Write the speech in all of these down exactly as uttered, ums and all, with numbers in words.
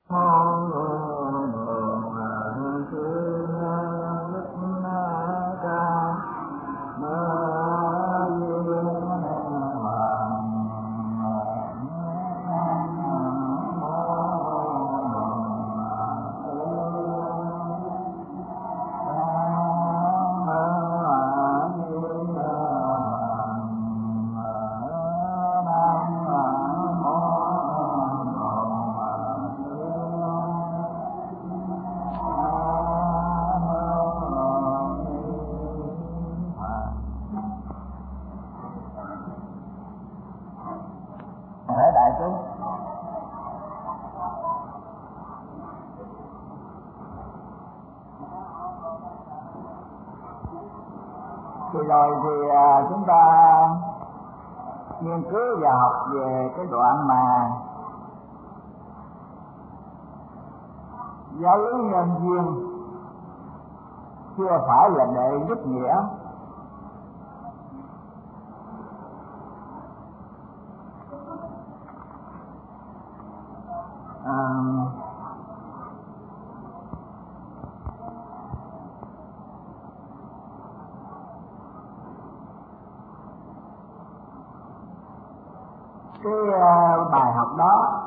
Rồi thì chúng ta nghiên cứu và học về cái đoạn mà giáo lý nhân duyên chưa phải là đệ nhất nghĩa. À, cái bài học đó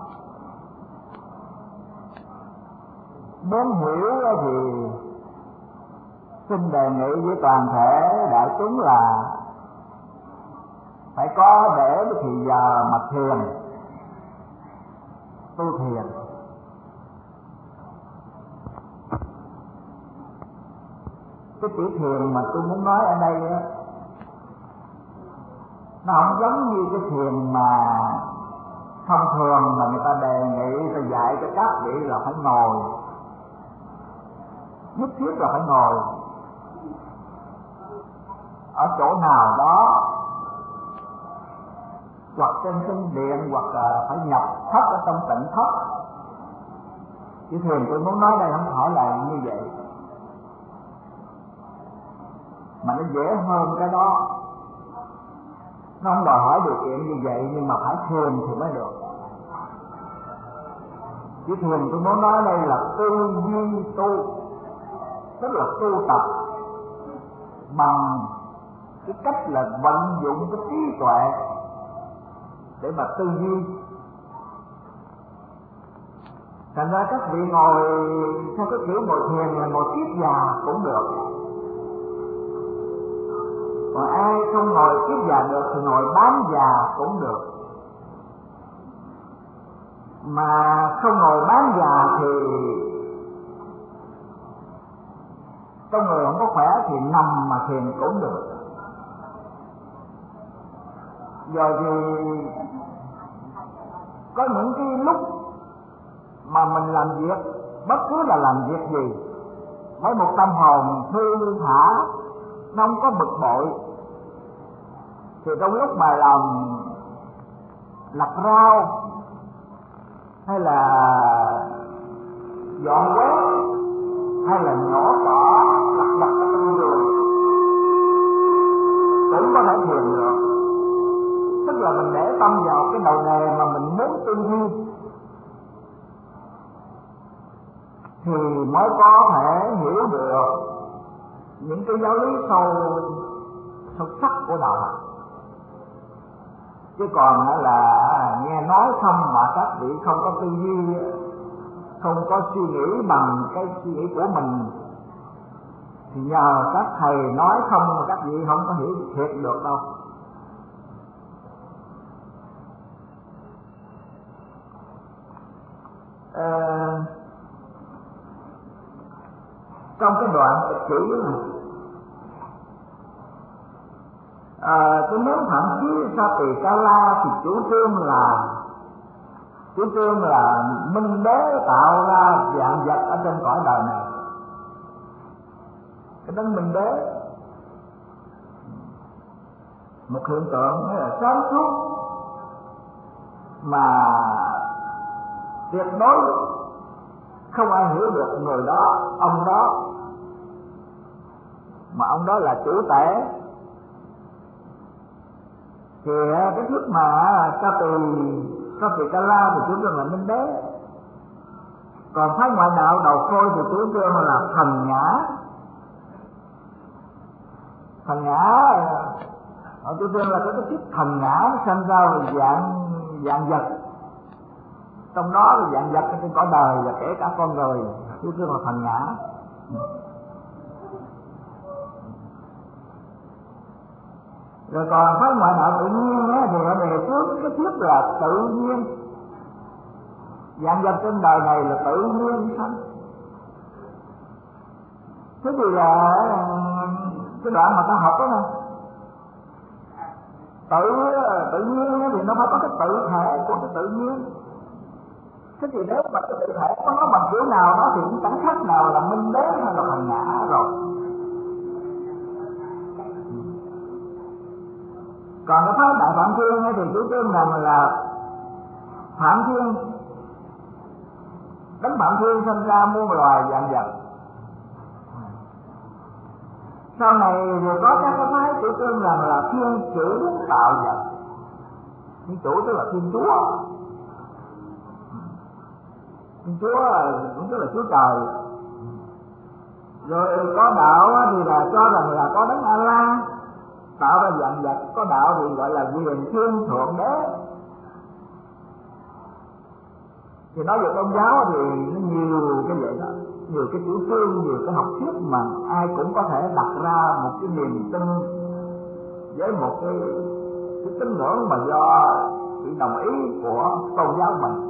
muốn hiểu thì xin đề nghị với toàn thể đại chúng là phải có để thì giờ mà thiền, tu thiền. Cái chữ thiền mà tôi muốn nói ở đây á, nó không giống như cái thiền mà thông thường mà người ta đề nghị, người ta dạy cho các vị là phải ngồi, nhất thiết là phải ngồi ở chỗ nào đó, hoặc trên sân điện, hoặc là phải nhập thất ở trong tịnh thất. Chứ thiền tôi muốn nói đây không phải là như vậy, mà nó dễ hơn cái đó. Nó không đòi hỏi điều kiện như vậy, nhưng mà phải thiền thì mới được. Chứ thiền tôi muốn nói đây là tư duy tu, tức là tu tập bằng cái cách là vận dụng cái trí tuệ để mà tư duy. Thành ra các vị ngồi theo cái kiểu ngồi thiền là ngồi kiết già cũng được, còn ai không ngồi kiết già được thì ngồi bán già cũng được. Mà không ngồi bán già thì trong người không có khỏe thì nằm mà thiền cũng được. Rồi thì có những cái lúc mà mình làm việc, bất cứ là làm việc gì, với một tâm hồn thư thả, nó không có bực bội, thì trong lúc mà làm lặt rau hay là dọn quét hay là nhổ cỏ lặt vặt ở trong vườn cũng có thể thiền được. Tức là mình để tâm vào cái đầu đề mà mình muốn tư duy thì mới có thể hiểu được những cái giáo lý sâu sâu sắc của đạo. Chứ còn là nghe nói không mà các vị không có tư duy, không có suy nghĩ bằng cái suy nghĩ của mình, thì nhờ các thầy nói không mà các vị không có hiểu thiệt được đâu. À, trong cái đoạn chữ này, à, tôi muốn thậm chí Satikala thì chủ trương là chủ trương là minh đế tạo ra vạn vật ở trên cõi đời này. Cái đấng minh đế, một hiện tượng là sáng suốt mà tuyệt đối không ai hiểu được người đó, ông đó, mà ông đó là chủ tể. Thì cái lúc mà Satikala thì chúng ta là minh đế, Còn phái ngoại đạo đầu khôi thì chủ trương là thần ngã. Thần ngã họ chủ trương là cái cái chức thần ngã nó sanh ra dạng dạng vật, trong đó là dạng vật trên cõi đời và kể cả con người, chủ trương là thần ngã. Rồi còn phái ngoại đạo tự nhiên á, thì họ đề xướng cái thuyết là tự nhiên, dạng vật trên đời này là tự nhiên sanh. Thế thì là cái đoạn mà ta học đó nè, tự tự nhiên thì nó phải có cái tự thể của cái tự nhiên. Thế thì nếu mà cái tự thể có nó bằng kiểu nào đó thì cũng chẳng khác nào là minh đế hay là thần ngã rồi. Còn cái pháp Đại Phạm Thiên thì chủ trương rằng là Phạm Thiên, Đấng Phạm Thiên sinh ra muôn loài vạn vật. Sau này thì có các cái phái chủ trương rằng là Thiên Chủ tạo vật. Thiên Chủ tức là Thiên Chúa. Thiên Chúa cũng tức là Chúa Trời. Rồi có đạo thì là cho rằng là có Đấng A-la tạo ra vạn vật. Có đạo thì gọi là Quyền Thiên Thượng Đế. Thì nói về tôn giáo thì nó nhiều cái vậy đó, nhiều cái chủ trương, nhiều cái học thuyết mà ai cũng có thể đặt ra một cái niềm tin với một cái, cái tín ngưỡng mà do sự đồng ý của tôn giáo mình.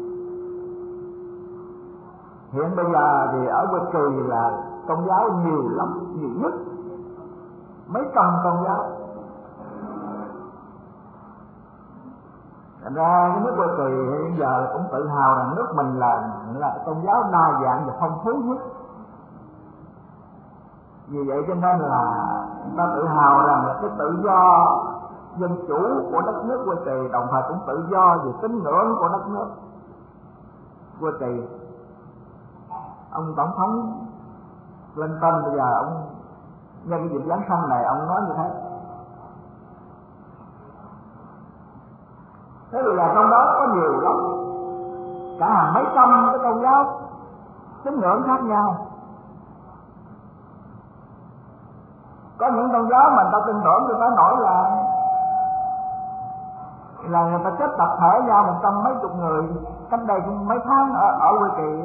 Hiện bây giờ thì ở Hoa Kỳ là tôn giáo nhiều lắm, nhiều nhất, mấy trăm tôn giáo. Thành ra cái nước Hoa Kỳ hiện giờ cũng tự hào rằng nước mình là là tôn giáo đa dạng và phong phú nhất. Vì vậy cho nên là người ta tự hào rằng là cái tự do dân chủ của đất nước Hoa Kỳ đồng thời cũng tự do về tín ngưỡng của đất nước Hoa Kỳ. Ông tổng thống Clinton bây giờ ông nhân cái dịp Giáng sinh này ông nói như thế. Thế thì là trong đó có nhiều lắm, cả hàng mấy trăm cái tôn giáo tín ngưỡng khác nhau. Có những tôn giáo mà người ta tin tưởng, người ta nói là là người ta kết tập thể ra một trăm mấy chục người cách đây mấy tháng ở ở Hoa Kỳ,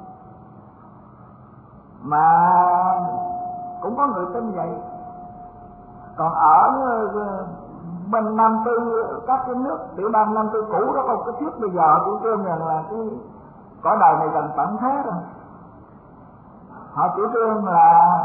mà cũng có người tin vậy. Còn ở bên Nam Tư, các cái nước tiểu bang Nam Tư cũ đó có cái thuyết bây giờ chủ trương rằng là cái cõi đời này gần tận thế rồi. Họ chủ trương là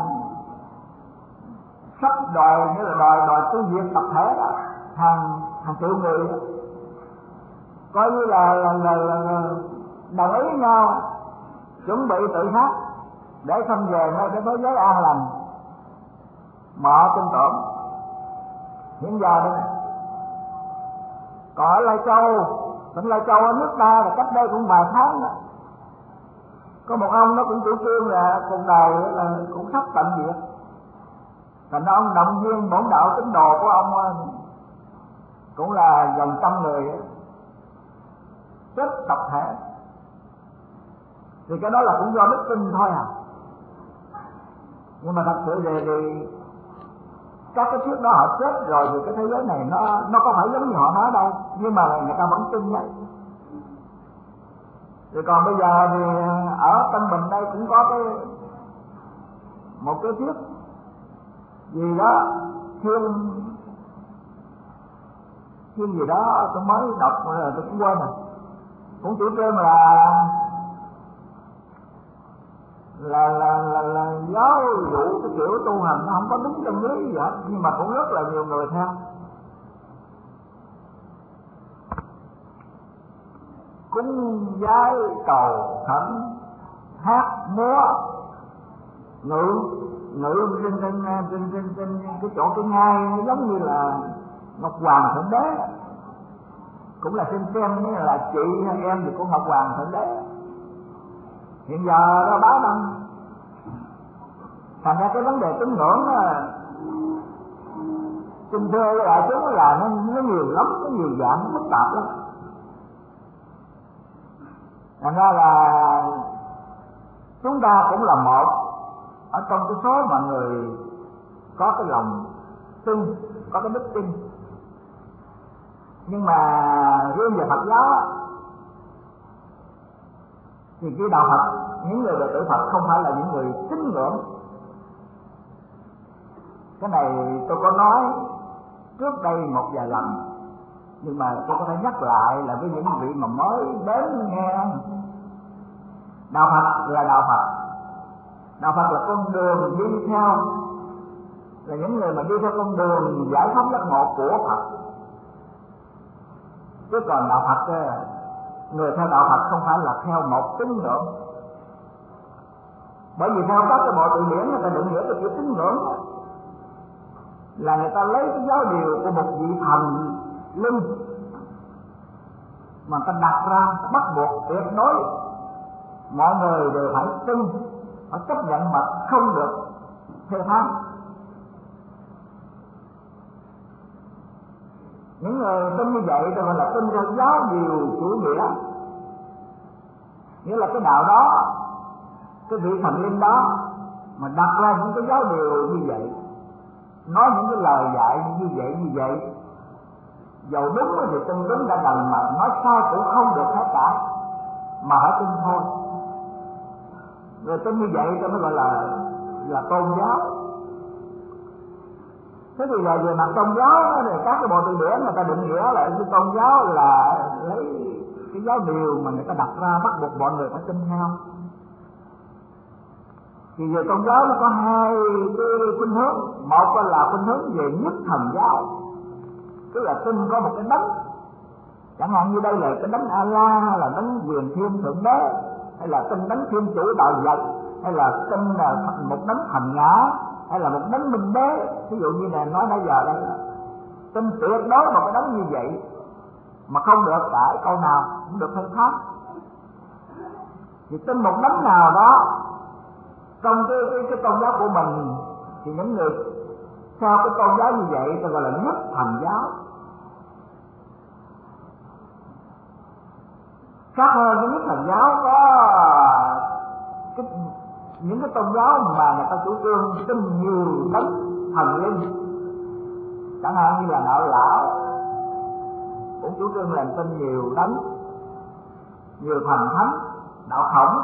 sắp đòi như là đòi đòi tu viện tập thể đó, hàng hàng triệu người đó. Coi như là, là, là, là đồng ý nhau chuẩn bị tự sát để không về nơi cái thế giới an lành mà họ tin tưởng. Hiện giờ đây còn ở Lai Châu, tỉnh Lai Châu ở nước ta là cách đây cũng vài tháng đó, có một ông nó cũng chủ trương là cuộc đời là cũng sắp tận diệt. Thành ra ông động viên bổn đạo tín đồ của ông cũng là gần trăm người chết tập thể. Thì cái đó là cũng do đức tin thôi à. Nhưng mà thật sự về thì các cái thuyết đó họ chết rồi thì cái thế giới này nó nó có phải giống như họ nói đâu, nhưng mà người ta vẫn tin vậy. Rồi còn bây giờ thì ở Tân Bình đây cũng có cái một cái thuyết gì đó thiên thiên gì đó tôi mới đọc rồi tôi cũng quên rồi, cũng chủ trương là là là là, là giáo dụ cái kiểu tu hành nó không có đúng chân lý gì hết, nhưng mà cũng rất là nhiều người theo. Cúng vái cầu khẩn hát múa ngự ngự trên trên trên trên trên cái chỗ cái ngai giống như là Ngọc Hoàng Thượng Đế, cũng là xem xem như là chị hay em thì của Ngọc Hoàng Thượng Đế. Hiện giờ đó báo đăng, thành ra cái vấn đề tín ngưỡng đó, xin thưa với đại chúng là nó, nó nhiều lắm, nó nhiều dạng, nó phức tạp lắm. Thành ra là Chúng ta cũng là một ở trong cái số mọi người có cái lòng tin, có cái đức tin. Nhưng mà riêng về Phật giáo thì cái đạo Phật, những người đệ tử Phật không phải là những người tín ngưỡng. Cái này tôi có nói trước đây một vài lần, nhưng mà tôi có thể nhắc lại là với những vị mà mới đến nghe. Đạo Phật là đạo Phật, đạo Phật là con đường đi theo, là những người mà đi theo con đường giải thoát giác ngộ của Phật. Chứ còn đạo Phật, người theo đạo Phật không phải là theo một tín ngưỡng. Bởi vì theo các cái bộ từ điển người ta định nghĩa cái chữ tín ngưỡng là người ta lấy cái giáo điều của một vị thần linh mà ta đặt ra, bắt buộc tuyệt đối mọi người đều phải tin, phải chấp nhận mà không được phê phán. Những người tin như vậy tôi gọi là tin theo giáo điều chủ nghĩa, nghĩa là cái đạo đó, cái vị thần linh đó mà đặt ra những cái giáo điều như vậy, nói những cái lời dạy như vậy như vậy, dầu đúng thì tin đúng đã đành, mà nói sai cũng không được hết cả, mà phải tin thôi. Người tin như vậy tôi mới gọi là là tôn giáo. Thế thì giờ về mặt tôn giáo thì các cái bộ từ điển người ta định nghĩa là cái tôn giáo là lấy cái giáo điều mà người ta đặt ra, bắt buộc mọi người phải tin theo. Thì về tôn giáo nó có hai cái khuynh hướng. Một là khuynh hướng về nhất thần giáo, tức là tin có một cái đấng, chẳng hạn như đây là cái đấng A-la, hay là đấng quyền thiên thượng đế, hay là tin đấng thiên chủ đạo vật, hay là tin là một đấng thành ngã, hay là một đấng minh đế. Ví dụ như là nói nãy giờ đây, tin tuyệt đối một cái đấng như vậy mà không được cãi câu nào, cũng được phép khác. Thì tin một đấng nào đó trong cái, cái, cái tôn giáo của mình, thì những người theo cái tôn giáo như vậy ta gọi là nhất thần giáo. Khác hơn cái nhất thần giáo có cái, những cái tôn giáo mà người ta chủ trương tin nhiều đấng thần linh, chẳng hạn như là đạo Lão cũng chủ trương là tin nhiều đấng, nhiều thần thánh. Đạo Khổng,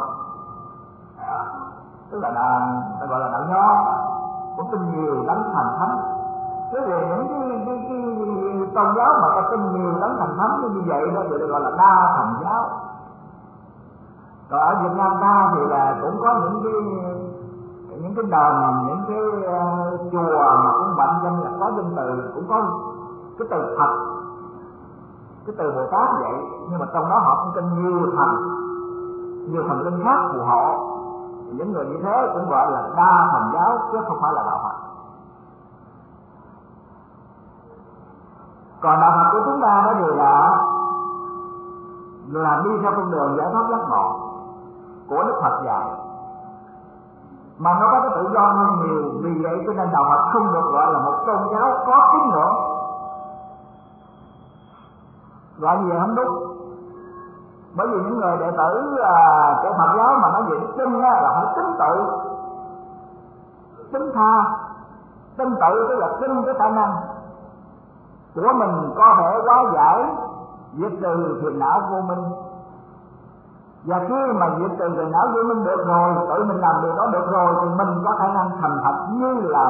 tức là đạo, ta gọi là đạo Nho, cũng tin nhiều đấng thần thánh. Thế thì những cái, cái, cái tôn giáo mà ta tin nhiều đấng thần thánh như vậy đó thì được gọi là đa thần giáo. Còn ở Việt Nam ta thì là cũng có những cái những cái đền, những cái uh, chùa mà cũng mệnh danh là có danh từ, cũng có cái từ Phật, cái từ Bồ Tát vậy, nhưng mà trong đó họ cũng tin nhiều thần, nhiều thần linh khác phù hộ. Những người như thế cũng gọi là đa thần giáo chứ không phải là đạo Phật. Còn đạo Phật của chúng ta đó thì là là đi theo con đường giải thoát giác ngộ của Đức Phật dạy, mà nó có cái tự do hơn nhiều. Vì vậy cho nên đạo Phật không được gọi là một tôn giáo có tín ngưỡng, gọi gì không đúng. Bởi vì những người đệ tử à, của Phật giáo mà nói về đức tin á, là phải tín tự, tín tha. Tín tự tức là tin cái khả năng của mình có thể hóa giải, diệt trừ phiền não vô minh. Và khi mà diệt trừ phiền não vô minh được rồi, tự mình làm điều đó được rồi, thì mình có khả năng thành Phật như là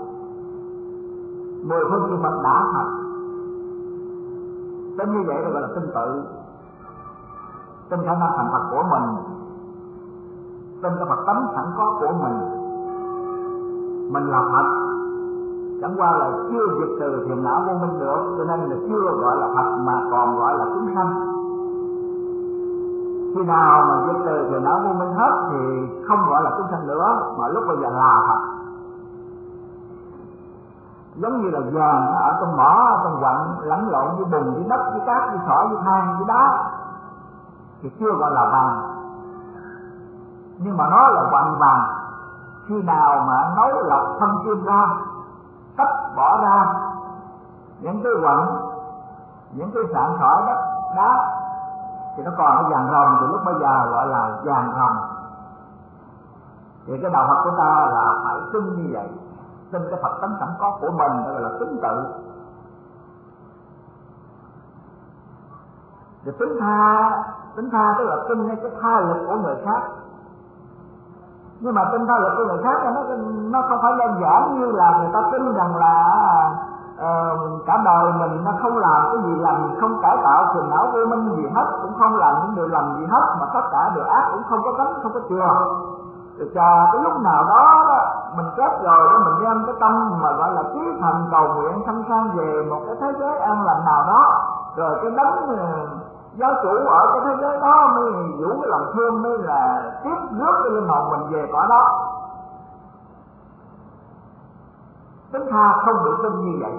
mười phương chư Phật đã thành. Tin như vậy gọi là tin tự, tin khả năng thành Phật của mình, tin cái Phật tánh sẵn có của mình. Mình là Phật, chẳng qua là chưa diệt trừ phiền não vô minh được, cho nên là chưa gọi là Phật mà còn gọi là chúng sanh. Khi nào mà diệt trừ phiền não vô minh hết thì không gọi là chúng sanh nữa, mà lúc bây giờ là Phật. Giống như là vàng ở trong mỏ, ở trong quặng lẫn lộn với bùn, với đất, với cát, với sỏi, với than, với đá thì chưa gọi là vàng, nhưng mà nó là quặng vàng. Khi nào mà nấu lọc phân kim ra, tách bỏ ra những cái quặng, những cái sạn sỏi đất đá thì nó còn cái vàng ròng, thì lúc bây giờ gọi là vàng ròng. Thì cái đạo Phật của ta là phải tin như vậy, tin cái Phật tánh sẵn có của mình, gọi là tính tự. Thì tính tha, tính tha tức là tin cái tha lực của người khác. Nhưng mà tin tha lực của người khác nó nó không phải đơn giản như là người ta tin rằng là uh, cả đời mình nó không làm cái gì lành, không cải tạo phiền não vô minh gì hết, cũng không làm những điều lành gì hết, mà tất cả điều ác cũng không có tánh, không có chừa. Rồi chờ cái lúc nào đó mình chết rồi đó, mình đem cái tâm mà gọi là chí thành cầu nguyện sanh sang về một cái thế giới an lành nào đó, rồi cái đấng giáo chủ ở cái thế giới đó mới vũ cái lòng thương, mới là tiếp rước cái linh hồn mình về cõi đó. Tính tha không được tin như vậy.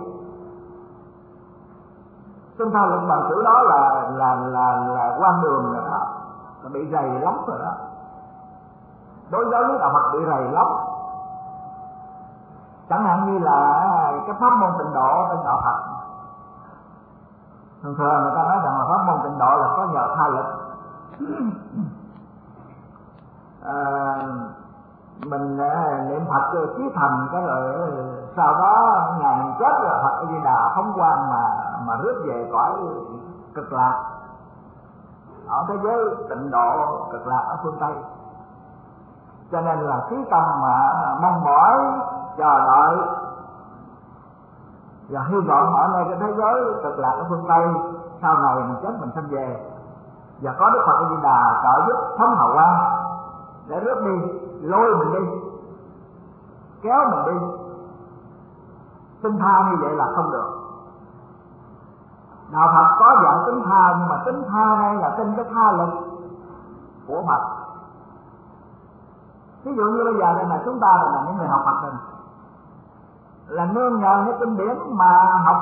Tính tha lực bằng chữ đó là là là là quan đường rồi đó, là bị rầy lắm rồi đó. Đối với đạo Phật bị rầy lắm. Chẳng hạn như là cái pháp môn tịnh độ trong đạo Phật, thường thường người ta nói rằng là pháp môn tịnh độ là có nhờ tha lực. à, mình niệm Phật chí thành cái rồi sau đó ngày mình chết rồi Phật A Di Đà phóng quang mà mà rước về cõi cực lạc, ở thế giới tịnh độ cực lạc ở phương Tây. Cho nên là khí tâm mà mong mỏi chờ đợi và hy vọng ở nơi cái thế giới cực lạc ở phương Tây sau này mình chết mình sanh về, và có Đức Phật A Di Đà trợ giúp phóng hào quang để rước đi, lôi mình đi, kéo mình đi. Tính tha như vậy là không được. Đạo Phật có dạng tính tha, nhưng mà tính tha đây là tin cái tha lực của Phật. Ví dụ như bây giờ đây là chúng ta là những người học Phật này, là nương nhờ những kinh điển mà học,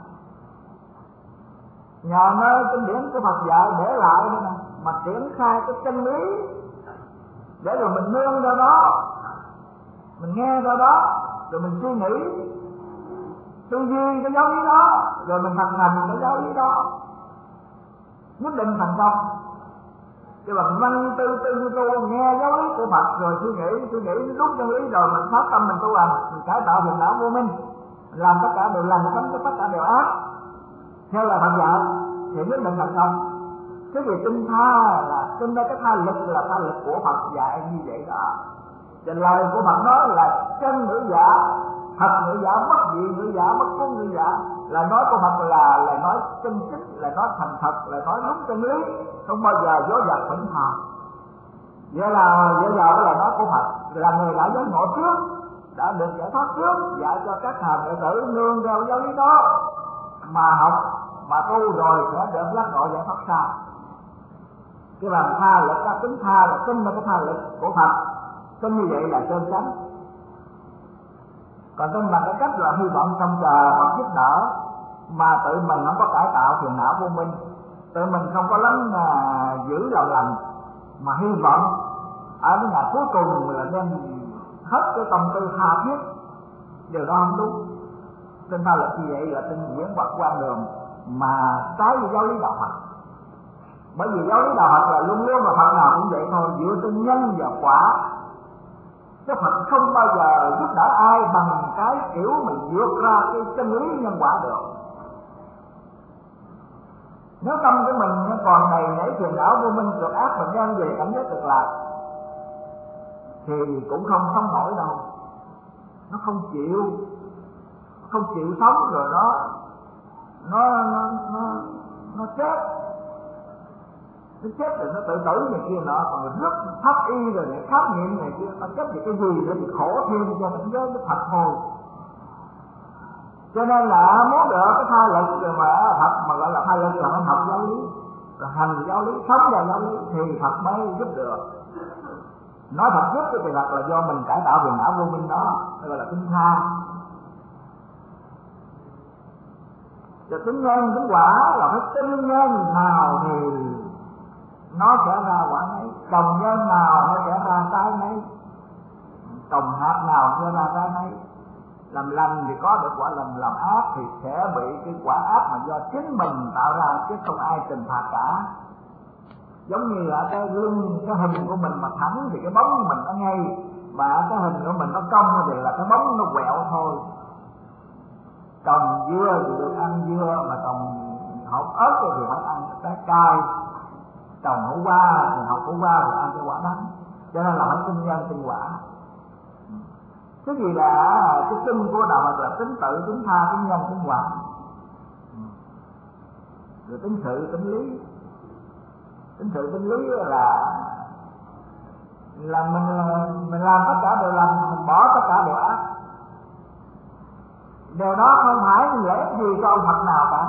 nhờ nơi kinh điển của Phật dạy để lại đây nè, mà triển khai cái chân lý, để rồi mình nương ra đó, mình nghe ra đó, rồi mình suy nghĩ, tư duy cái giáo lý đó, rồi mình thực hành cái giáo lý đó, nhất định thành công. Chứ bằng văn tư tư tu nghe giáo lý của Phật rồi suy nghĩ, suy nghĩ đúng chân lý rồi mình phát tâm mình tu hành, mình cải tạo phiền não vô minh, mình làm tất cả đều lành, tránh tất cả đều ác theo là Phật dạy thì nhất định thành công. Cái gì tinh tha là tin ra cái tha lực là tha lực của Phật dạy như vậy đó. Và lời của Phật nói là chân ngữ giả, thật ngữ giả, bất dị ngữ giả, bất cung ngữ giả, là nói của Phật là là nói chân chính, là nói thành thật, là nói đúng chân lý, không bao giờ dối gạt phỉnh phà. Vậy là vậy giờ đó là nói của Phật, là người đã giác ngộ trước, đã được giải thoát trước, dạy cho các hàng đệ tử nương theo giáo lý đó mà học, mà tu rồi sẽ được giác ngộ giải thoát sau. Cái làm tha lực, ta tính tha là tin vào cái tha lực của Phật, tin như vậy là chân chánh. Còn tin bằng cái cách là hy vọng trong chờ Phật giúp đỡ, mà tự mình không có cải tạo phiền não vô minh, tự mình không có lắng à, giữ lòng lành, mà hy vọng ở cái ngày cuối cùng là đem hết cái tâm tư tha thiết, điều đó không đúng. Tin tha lực như vậy là tin diễn vật quan đường mà trái với giáo lý đạo Phật. Bởi vì giáo lý đạo Phật là luôn luôn là Phật nào cũng vậy thôi, dựa trên nhân và quả. Chứ Phật không bao giờ giúp đỡ ai bằng cái kiểu mình vượt ra cái chân lý nhân quả được. Nếu tâm của mình còn đầy nảy phiền não vô minh cực ác mà đem về cảnh giới cực lạc thì cũng không sống nổi đâu. Nó không chịu, không chịu sống rồi nó nó nó nó, nó chết. Nó chết rồi nó tự tử này kia nọ, còn rất pháp y rồi này, pháp niệm này kia, nó chết về cái gì nữa thì khổ thêm cho cảnh giới nó thật thôi. Cho nên là muốn được cái tha lực rồi mà Phật mà gọi là tha lực là phải học giáo lý, rồi hành giáo lý, sống vào giáo lý thì Phật mới giúp được. Nói Phật giúp thì Phật là do mình cải tạo phiền não vô minh đó, gọi là tính tha. Rồi tính nhân tính quả là phải tin nhân nào thì nó sẽ ra quả nấy, trồng nhân nào nó sẽ ra trái nấy, trồng hạt nào sẽ ra trái nấy. Làm lành thì có được quả lành, làm ác thì sẽ bị cái quả ác mà do chính mình tạo ra, chứ không ai trừng phạt cả. Giống như là cái lưng, cái hình của mình mà thẳng thì cái bóng của mình nó ngay, mà cái hình của mình nó cong thì là cái bóng nó quẹo thôi. Trồng dưa thì được ăn dưa, mà trồng hột ớt thì phải ăn trái cay, trồng hổ qua thì học hổ qua thì ăn cái quả đắng. Cho nên là phải tinh nhân tinh quả. Cái gì là cái chân của đạo Phật là tính tự, tính tha, tính nhân, tính quả, rồi tính sự, tính lý. Tính sự, tính lý là là mình mình làm tất cả đều lành, mình bỏ tất cả đều ác. Điều đó không phải lẽ gì cho ông Phật nào cả,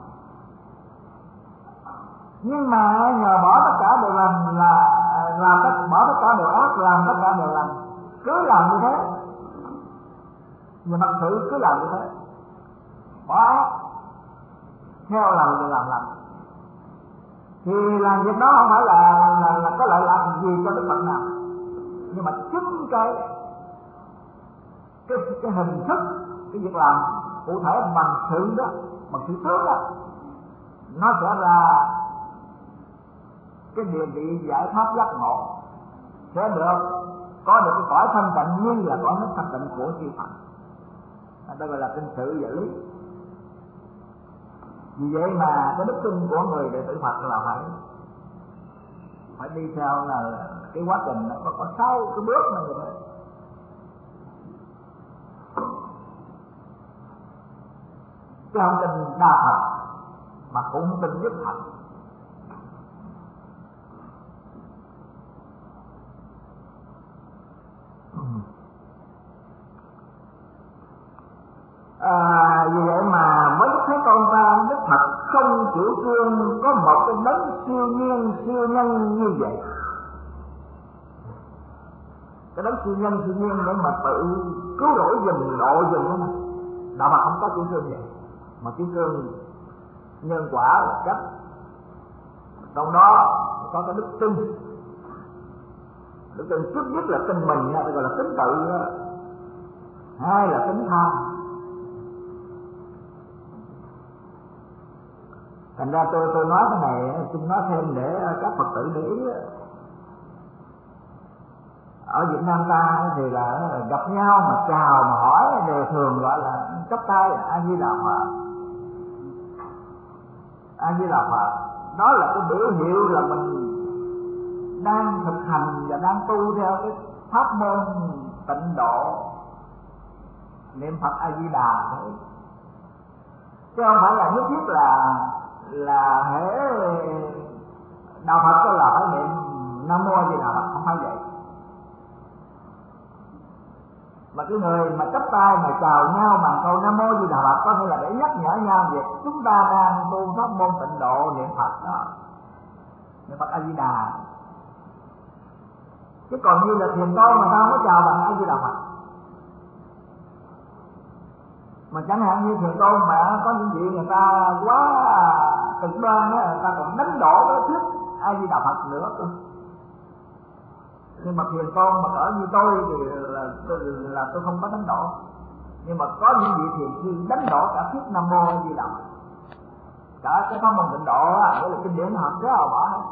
nhưng mà nhờ bỏ tất cả đều lành là làm tất bỏ tất cả đều ác, làm tất cả đều lành, cứ làm như thế. Nhưng thật sự cứ làm như thế, bỏ ác theo làm thì làm lành, thì làm việc đó không phải là là, là có lợi lạc gì cho Đức Phật nào. Nhưng mà chính cái cái cái hình thức, cái việc làm cụ thể bằng sự đó, bằng sự tướng đó, nó sẽ ra cái địa vị giải thoát giác ngộ, sẽ được có được cái cõi thanh tịnh như là cõi nước thanh tịnh của chư Phật. Đây gọi là kinh sự và lý. Vì vậy mà cái đức tin của người đệ tử Phật là phải phải đi theo là cái quá trình nó có, có sáu cái bước này như thế. Chứ không tin đa Phật mà cũng không tin nhất Phật. À, vì vậy mà mới thấy con ta Đức Phật không chịu trương có một cái đấng siêu nhiên siêu nhân như vậy. Cái đấng siêu nhân siêu nhiên để mà tự cứu rỗi dùm độ dùm đó mà. Đạo Phật không có chịu trương vậy, mà chịu trương nhân quả là cách. Trong đó có cái đức tin. Đức tin trước nhất là tin mình, gọi là tính tự đó. Hai là tính tha. Thành ra tôi tôi nói cái này, xin nói thêm để các Phật tử để ý. Ở Việt Nam ta thì là gặp nhau mà chào mà hỏi đều thường gọi là chắp tay A Di Đà Phật, A Di Đà Phật. Đó là cái biểu hiệu là mình đang thực hành và đang tu theo cái pháp môn tịnh độ niệm Phật A Di Đà thôi, chứ không phải là nhất thiết là là hễ đạo Phật đó là phải niệm Nam Mô A Di Đà Phật, không phải vậy. Mà cái người mà chắp tay mà chào nhau bằng câu Nam Mô A Di Đà Phật có nghĩa là để nhắc nhở nhau việc chúng ta đang tu pháp môn tịnh độ niệm Phật đó, niệm Phật A Di Đà. Chứ còn như là thiền tôn mà ta không có chào bằng A Di Đà Phật. Mà chẳng hạn như thiền tôn mà có những vị người ta quá cực đoan á, người ta còn đánh đổ cái thuyết A Di Đà Phật nữa cơ. Nhưng mà thiền tôn mà cỡ như tôi thì là, là, là tôi không có đánh đổ. Nhưng mà có những vị thiền sư đánh đổ cả thuyết Nam Mô A Di Đà Phật, cả cái pháp môn tịnh độ á, đó là kinh điển họ sẽ bỏ hết.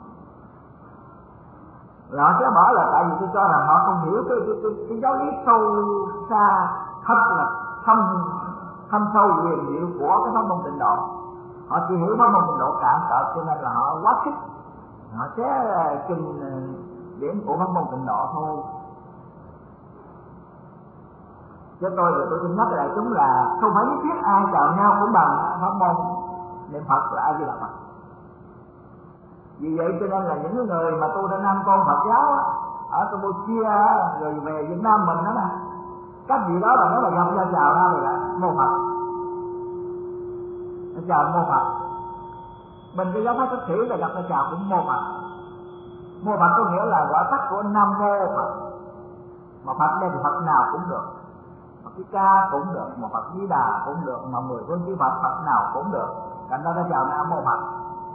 Rồi họ sẽ bỏ là tại vì tôi cho rằng họ không hiểu cái cái cái, cái giáo lý sâu xa thật là thâm thâm sâu quyền diệu của cái pháp môn tịnh độ. Họ chỉ hiểu pháp môn tịnh độ cạn cợt, cho nên là họ quá khích, họ sẽ kinh điển của pháp môn tịnh độ thôi. Cho tôi rồi tôi xin nhắc lại chúng là không phải nhất thiết ai chào nhau cũng bằng pháp môn niệm Phật là A Di Đà Phật. Vì vậy cho nên là những người mà tu theo Nam Tôn Phật giáo á, ở Campuchia rồi về Việt Nam mình đó nè, các vị đó là nó là gặp ra chào ra rồi là Mô Phật, nó chào Mô Phật. Mình cái giáo pháp Thích Sĩ là gặp ra chào cũng Mô Phật. Mô Phật có nghĩa là gọi tắt của Nam Mô Phật. Mà Phật đây thì Phật nào cũng được, Phật Thích Ca cũng được, mà Phật Di Đà cũng được, mà mười phương chư Phật Phật nào cũng được. Thành ra ra chào Nam Mô Phật.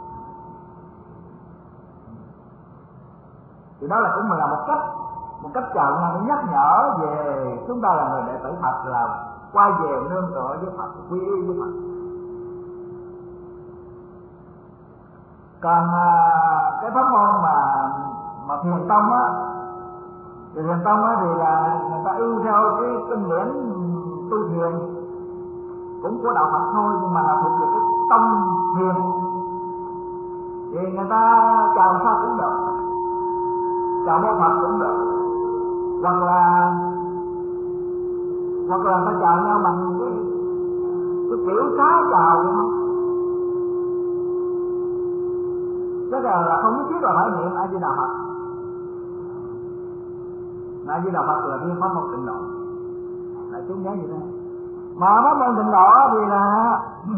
Thì đó là cũng là một cách một cách chào nhau để nhắc nhở về chúng ta là người đệ tử Phật, là quay về nương tựa với Phật, quy y với Phật. Còn cái pháp môn mà mà thiền tông á, Thì thiền tông thì là người ta ưu theo cái kinh điển tu thiền cũng của đạo Phật thôi, nhưng mà là thuộc về cái tông thiền, thì người ta chào sao cũng được, chào Mô Phật cũng được, hoặc là hoặc là người ta chào nhau bằng cái, cái kiểu xá chào vậy không. Cái giờ là không nhất thiết là phải niệm A Di Đà Phật. A Di Đà Phật là cái pháp môn tịnh độ, là chúng nhớ như thế. Mà pháp môn tịnh độ thì là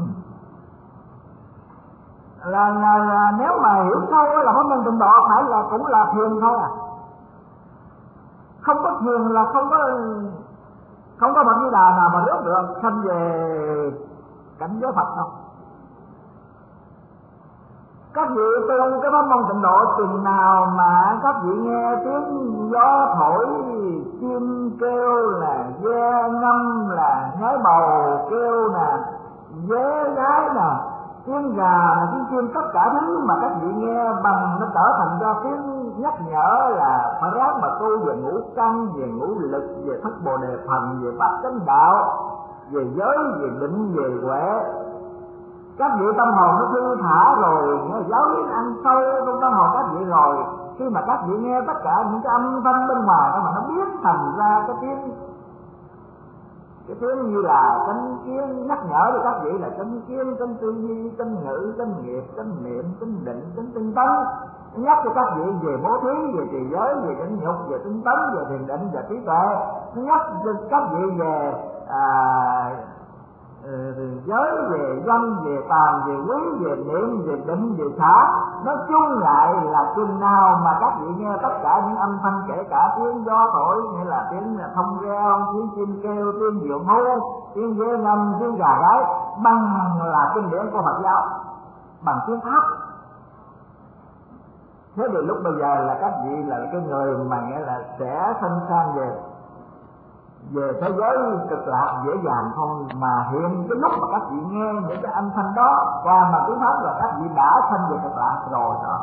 là, là, là nếu mà hiểu sâu là pháp môn tịnh độ phải là cũng là thiền thôi à. Không có thiền là không có không có Phật Di Đà nào mà rước được sanh về cảnh giới Phật đâu. Các vị tu cái pháp môn tịnh độ chừng nào mà các vị nghe tiếng gió thổi, chim kêu là ve ngâm, là nhái bầu kêu là vé gái nè, tiếng gà là tiếng chim, tất cả thứ mà các vị nghe bằng nó trở thành ra tiếng nhắc nhở là phải ráng mà tu về ngũ căn, về ngũ lực, về thất bồ đề phần, về bát chánh đạo, về giới, về định, về huệ. Các vị tâm hồn nó thư thả rồi, giáo lý ăn sâu trong tâm hồn các vị rồi, khi mà các vị nghe tất cả những cái âm thanh bên ngoài đó mà nó biến thành ra cái tiếng cái tiếng như là chánh kiến, nhắc nhở cho các vị là chánh kiến, chánh tư duy, chánh ngữ, chánh nghiệp, chánh niệm, chánh định, chánh tinh tấn, nhắc cho các vị về bố thí, về trì giới, về chánh nhục, về tinh tấn, về thiền định, về trí tuệ, nhắc cho các vị về à, giới, về dân, về tàn, về quý, về niệm, về định, về xả. Nói chung lại là chừng nào mà các vị nghe tất cả những âm thanh, kể cả tiếng gió thổi, nghĩa là tiếng thông reo, tiếng chim kêu, tiếng diều hô, tiếng ve ngâm, tiếng gà gáy, bằng là kinh điển của Phật giáo, bằng tiếng Pháp. Thế thì lúc bây giờ là các vị là cái người mà nghĩa là sẽ sanh sang về về thế giới cực lạc dễ dàng thôi, mà hiện cái lúc mà các vị nghe những cái âm thanh đó qua mà tiếng Pháp là các vị đã sanh về cực lạc rồi đó.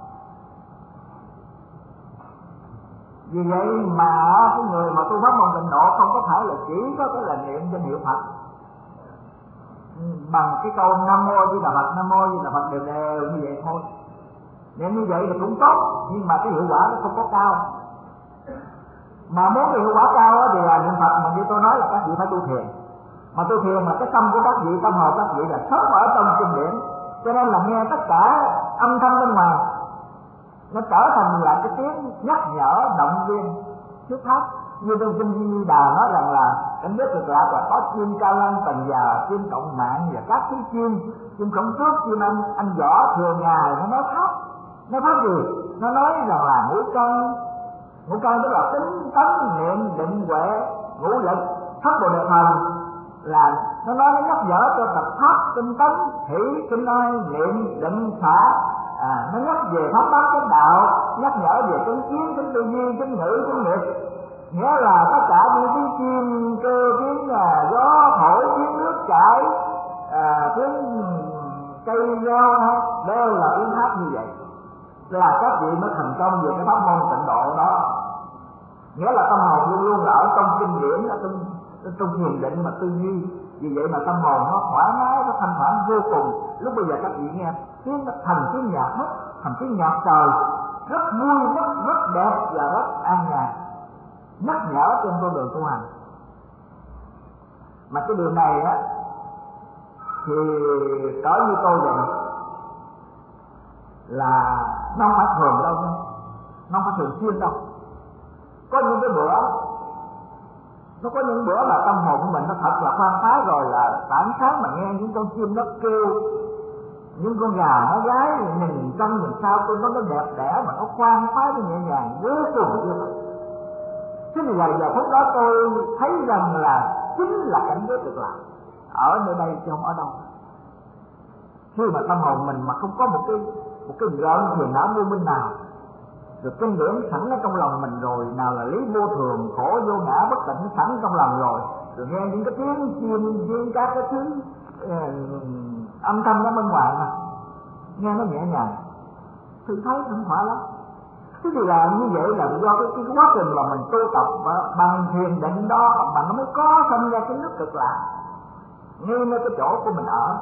Vì vậy mà cái người mà tu pháp môn tịnh độ không có phải là chỉ có cái là niệm danh hiệu Phật bằng cái câu Nam Mô A Di Đà Phật, Nam Mô A Di Đà Phật đều đều như vậy thôi. Niệm như vậy là cũng tốt, nhưng mà cái hiệu quả nó không có cao. Mà muốn hiệu quả cao thì là niệm Phật, mà như tôi nói là các vị phải tu thiền. Mà tu thiền là cái tâm của các vị, tâm hồn các vị là sống ở trong kinh điển, cho nên là nghe tất cả âm thanh bên ngoài nó trở thành là cái tiếng nhắc nhở, động viên, thuyết pháp. Như trong kinh Di Đà nói rằng là cảnh giới cực lạc là có chim ca lăng, tần già, chim cộng mạng và các thứ chim, chim khổng tước, chim anh anh võ thường ngày nó nói pháp. Nói pháp gì? Nó nói rằng là ngũ căn, ngũ căn tức là tính tấn, niệm, định, huệ, ngũ lực, thất bồ đề phần, là nó nói nó nhắc nhở cho tập pháp tinh tấn, thủy, kinh oai, niệm, định, xả. À, nó nhắc về pháp bát chánh đạo, nhắc nhở về chánh kiến, chánh tư duy, chánh ngữ, chánh nghiệp. Nghĩa là tất cả những tiếng chim kêu, tiếng à, gió thổi, tiếng nước chảy, à, tiếng cây reo đều là tiếng hát như vậy. Là các vị mới thành công về cái pháp môn tịnh độ đó. Nghĩa là tâm hồn luôn luôn là ở trong kinh điển, ở trong trong thiền định mà tư duy. Vì vậy mà tâm hồn nó thoải mái, nó thanh thản vô cùng. Lúc bây giờ các vị nghe tiếng nó thành tiếng nhạc hết, thành tiếng nhạc trời, rất vui, rất rất đẹp và rất an nhàn, nhắc nhở trên con đường tu hành. Mà cái điều này á thì cỡ như tôi vậy là nó không phải thường đâu nha, nó không phải thường xuyên đâu. Có những cái bữa, nó có những bữa mà tâm hồn của mình nó thật là khoan khoái rồi, là sáng sáng mà nghe những con chim nó kêu, những con gà nó gáy, nhìn trong nhìn sau tôi nó nó đẹp đẽ mà nó khoan khoái, nó nhẹ nhàng vô cùng như vậy. Thế thì giờ giờ phút đó tôi thấy rằng là chính là cảnh giới cực lạc ở nơi đây chứ không ở đâu. Khi mà tâm hồn mình mà không có một cái một cái gợn thiền não vô minh nào, được kinh điển sẵn ở trong lòng mình rồi, nào là lý vô thường, khổ vô ngã, bất tịnh sẵn trong lòng rồi, rồi nghe những cái tiếng chim, tiếng các cái thứ uh, âm thanh nó bên ngoài mà nghe nó nhẹ nhàng, thử thấy không phải lắm. Thế thì làm như vậy là do cái, cái quá trình mà mình tu tập bằng thiền định đó mà nó mới có sinh ra cái nước Cực Lạc ngay nơi cái chỗ của mình ở.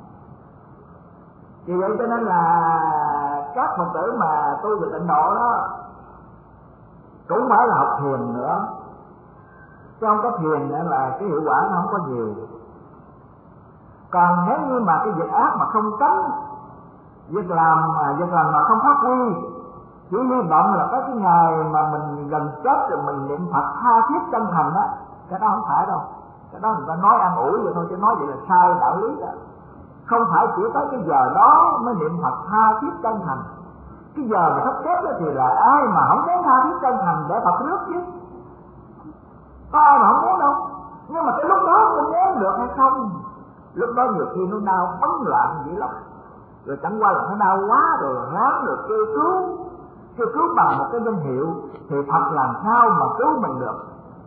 Vì vậy cho nên là các Phật tử mà tu về tịnh độ đó cũng phải là học thiền nữa. Chứ không có thiền là cái hiệu quả nó không có nhiều. Còn nếu như mà cái việc ác mà không tránh, việc làm việc làm mà không phát huy, chỉ hy vọng là có cái ngày mà mình gần chết rồi mình niệm Phật tha thiết chân thành đó, cái đó không phải đâu. Cái đó người ta nói an ủi vậy thôi, chứ nói vậy là sai đạo lý đó. Không phải chỉ tới cái giờ đó mới niệm Phật tha thiết chân thành. Cái giờ mà sắp chết đó thì là ai mà không muốn tha thiết chân thành để Phật rước chứ? Có ai mà không muốn đâu. Nhưng mà cái lúc đó tôi muốn được hay không? Lúc đó nhiều khi nó đau bấn loạn dữ lắm. Rồi chẳng qua là nó đau quá rồi ráng được kêu cứu. Kêu cứu bằng một cái danh hiệu thì Phật làm sao mà cứu mình được?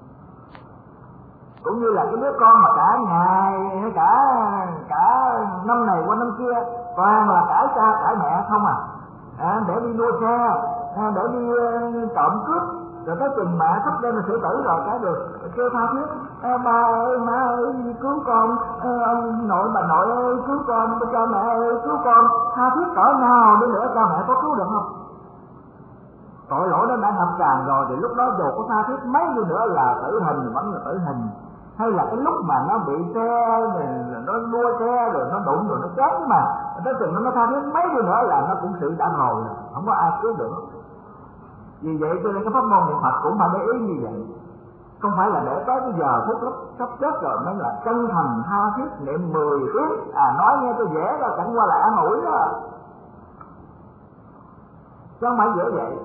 Cũng như là cái đứa con mà cả ngày cả cả năm này qua năm kia toàn là cãi cha cãi mẹ không à, à để đi đua xe, à, để đi uh, trộm cướp, rồi tới chừng mẹ sắp đem là xử tử rồi cái được kêu tha thiết, à, ba ơi má ơi cứu con, à, ông nội bà nội ơi cứu con, cha mẹ ơi cứu con, tha thiết cỡ nào đi nữa cha mẹ có cứu được không? Tội lỗi nó đã ngập tràn rồi thì lúc đó dù có tha thiết mấy đi nữa là tử hình vẫn là tử hình. Hay là cái lúc mà nó bị xe, nó đua xe rồi nó đụng rồi nó chết mà tới chừng nó nó tha thiết mấy đi nữa là nó cũng sự đã ngồi rồi, không có ai cứu được. Vì vậy cho nên cái pháp môn niệm Phật cũng phải để ý như vậy. Không phải là để tới cái giờ phút lúc sắp chết rồi mới là chân thành tha thiết niệm mười tiếng. À nói nghe tôi dễ rồi, chẳng qua là an ủi đó, chứ không phải dễ vậy.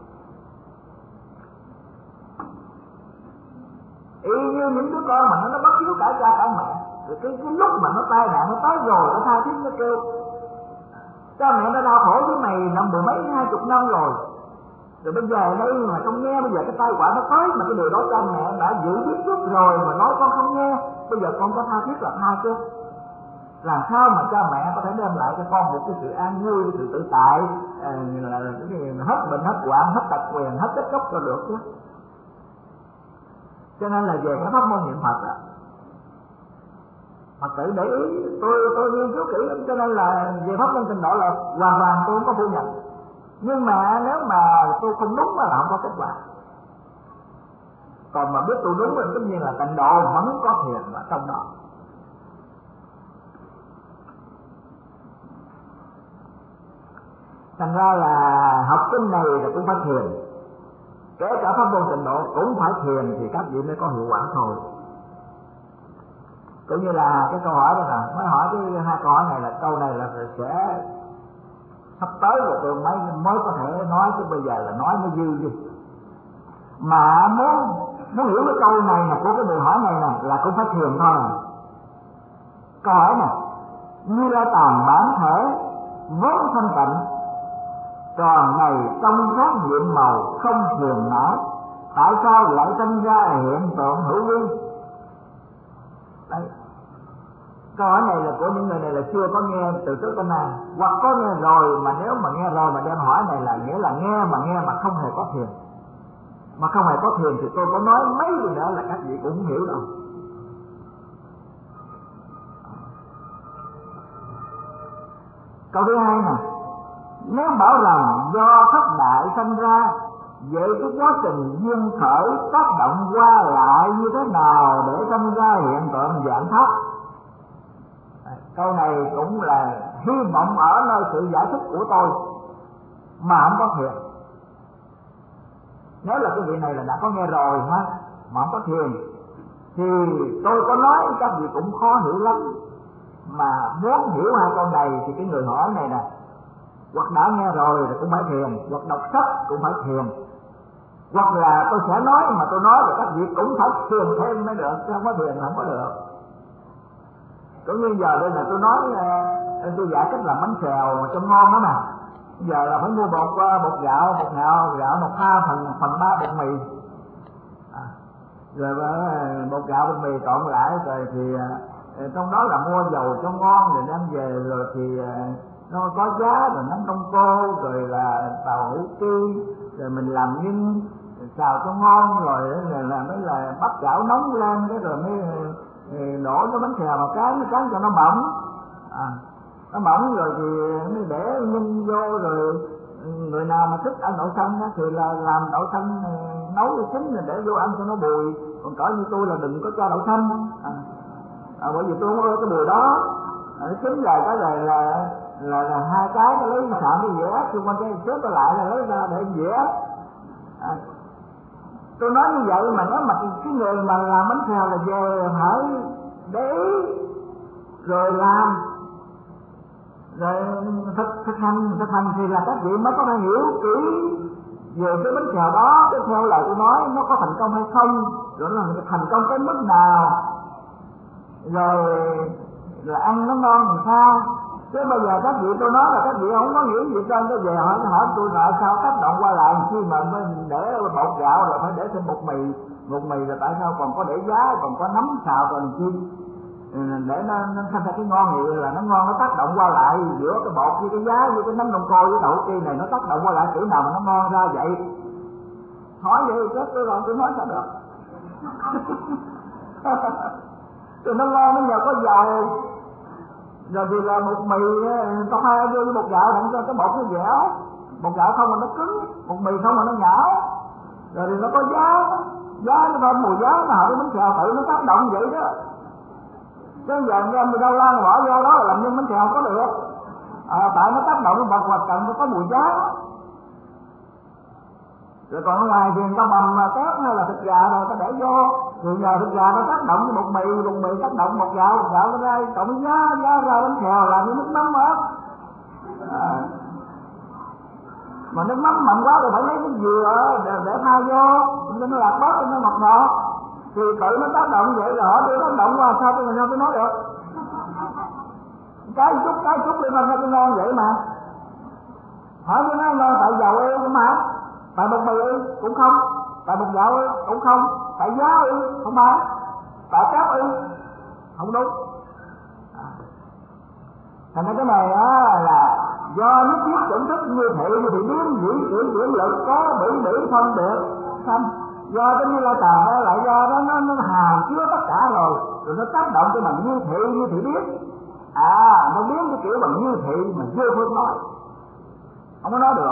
Y như những đứa con mà nó, nó bất hiếu cả cha cả mẹ, rồi cái, cái lúc mà nó tai nạn nó tới rồi nó tha thiết nó kêu cha mẹ nó đau khổ với mày năm mười mấy hai chục năm rồi, rồi bây giờ đây mà không nghe, bây giờ cái tai họa nó tới mà cái điều đó cha mẹ đã dự biết trước rồi mà nói con không nghe, bây giờ con có tha thiết là tha chứ? Làm sao mà cha mẹ có thể đem lại cho con một cái sự an vui, cái sự tự tại, à, là cái hết bệnh hết hoạn hết tật quyền hết chết chóc cho được chứ? Cho nên là về cái pháp môn niệm Phật á, Phật tử để ý, tôi tôi nghiên cứu kỹ lắm, cho nên là về pháp môn tịnh độ là hoàn toàn tôi không có phủ nhận. Nhưng mà nếu mà tôi không đúng là không có kết quả. Còn mà biết tôi đúng thì tất nhiên là tịnh độ vẫn có thiền ở trong đó. Thành ra là học kinh này là cũng phải thiền. Kể cả pháp môn tịnh độ cũng phải thiền thì các vị mới có hiệu quả thôi. Cũng như là cái câu hỏi đó nè, mới hỏi cái hai câu hỏi này là câu này là sẽ sắp tới rồi tôi mới mới có thể nói, chứ bây giờ là nói mới dư đi. Mà muốn muốn hiểu cái câu này là của cái người hỏi này nè là cũng phải thiền thôi. Câu hỏi nè, như la tàn bản thể vốn thanh tịnh, tròn này trong giác nhiệm màu không thiền não, tại sao lại sinh ra hiện tượng hữu vi? Đấy. Câu hỏi này là của những người này là chưa có nghe từ trước đến nay, hoặc có nghe rồi mà nếu mà nghe rồi mà đem hỏi này là nghĩa là nghe mà nghe mà không hề có thiền. Mà không hề có thiền thì tôi có nói mấy gì nữa là các vị cũng không hiểu đâu. Câu thứ hai nè, nếu bảo rằng do thất đại sanh ra, vậy cái quá trình duyên khởi tác động qua lại như thế nào để sanh ra hiện tượng dạng thất? Câu này cũng là hy vọng ở nơi sự giải thích của tôi mà không có thiền. Nếu là cái vị này là đã có nghe rồi ha, mà không có thiền thì tôi có nói các vị cũng khó hiểu lắm. Mà muốn hiểu hai câu này thì cái người hỏi này nè, hoặc đã nghe rồi thì cũng phải thiền, hoặc đọc sách cũng phải thiền, hoặc là tôi sẽ nói mà tôi nói rồi các vị cũng phải thiền thêm mới được, chứ không có thiền là không có được. Cũng như giờ đây là tôi nói tôi giải thích làm bánh xèo cho ngon đó nè, giờ là phải mua bột bột gạo, bột gạo gạo một pha phần phần ba bột mì, à, rồi bột gạo bột mì trộn lại rồi thì trong đó là mua dầu cho ngon rồi đem về, rồi thì nó có giá rồi nấm đông cô, rồi là tàu hủ chi, rồi mình làm nhân xào cho ngon, rồi là, là mới là bắt chảo nóng lên, cái rồi mới đổ cái bánh xèo vào cái nó cắn cho nó bỏng, à, nó bỏng rồi thì mới để nhân vô. Rồi người nào mà thích ăn đậu xanh thì là làm đậu xanh nấu cho chín rồi để vô ăn cho nó bùi, còn cỡ như tôi là đừng có cho đậu xanh, à, à, bởi vì tôi không ưa cái bùi đó. À, nó chín rồi cái này là là, là hai cái nó lấy sạn cái dĩa xung quanh cái xếp nó lại là lấy ra để dĩa. À, tôi nói như vậy mà nếu mà cái người mà làm bánh xèo là về phải để ý rồi làm rồi thực thực hành thực hành thì là các vị mới có thể hiểu kỹ về cái bánh xèo đó, cái theo lời tôi nói nó có thành công hay không, rồi nó thành công tới mức nào, rồi là ăn nó ngon làm sao. Chứ bây giờ các vị tôi nói là các vị không có hiểu gì trơn, cái về hỏi hỏi tôi lại sao tác động qua lại khi mà mình để bột gạo rồi phải để thêm bột mì, bột mì là tại sao còn có để giá, còn có nấm xào còn chi, để nó nó thành ra cái ngon vậy là nó ngon, nó tác động qua lại giữa cái bột với cái giá với cái nấm đông cô với đậu chi này, nó tác động qua lại kiểu nào mà nó ngon ra vậy. Hỏi vậy chết tôi rồi, tôi nói sao được. Thì nó ngon nó nhờ có dầu, rồi thì là bột mì tao hai vô với bột gạo đặng cho cái bột nó dẻo, bột gạo không mà nó cứng, bột mì không mà nó nhão, rồi thì nó có giá, giá nó thơm mùi giá nó hợp với bánh xèo, tự nó tác động vậy đó. Chứ giờ em đâu lan bỏ vô đó là làm nhân bánh xèo có được, à, tại nó tác động vật vật cần nó có mùi giá. Rồi còn ở ngoài thì người ta bầm tép hay là thịt gà rồi ta để vô, rồi giờ thịt gà nó tác động với bột mì, bột mì tác động bột gạo, bột gạo nó ra cộng giá, giá ra bánh xèo làm với nước mắm hết. À, mà nước mắm mặn quá rồi phải lấy cái dừa để, để pha vô cho nó lạc bớt cho nó ngọt ngọt, thì tự nó tác động vậy là họ đưa tác động qua sao tôi mà sao tôi nói được. Cái chút cái chút đi mà sao tôi ngon vậy mà hỏi tôi nói ngon tại dầu yêu không hả, tại bột mì ư cũng không, tại bột gạo ư cũng không, tại giá ư không phải, tại cáp ư không đúng. À, thành ra cái này á là do nước biết chuẩn thức như thị như thị biến dĩ chuyển chuyển lực có bỉ bỉ phân biệt không, do cái như la tà đó lại do đó nó nó hàm chứa tất cả rồi, rồi nó tác động cho bằng như thị như thị biết. À, nó biến cái kiểu bằng như thị mà chưa phương nói không có nói được,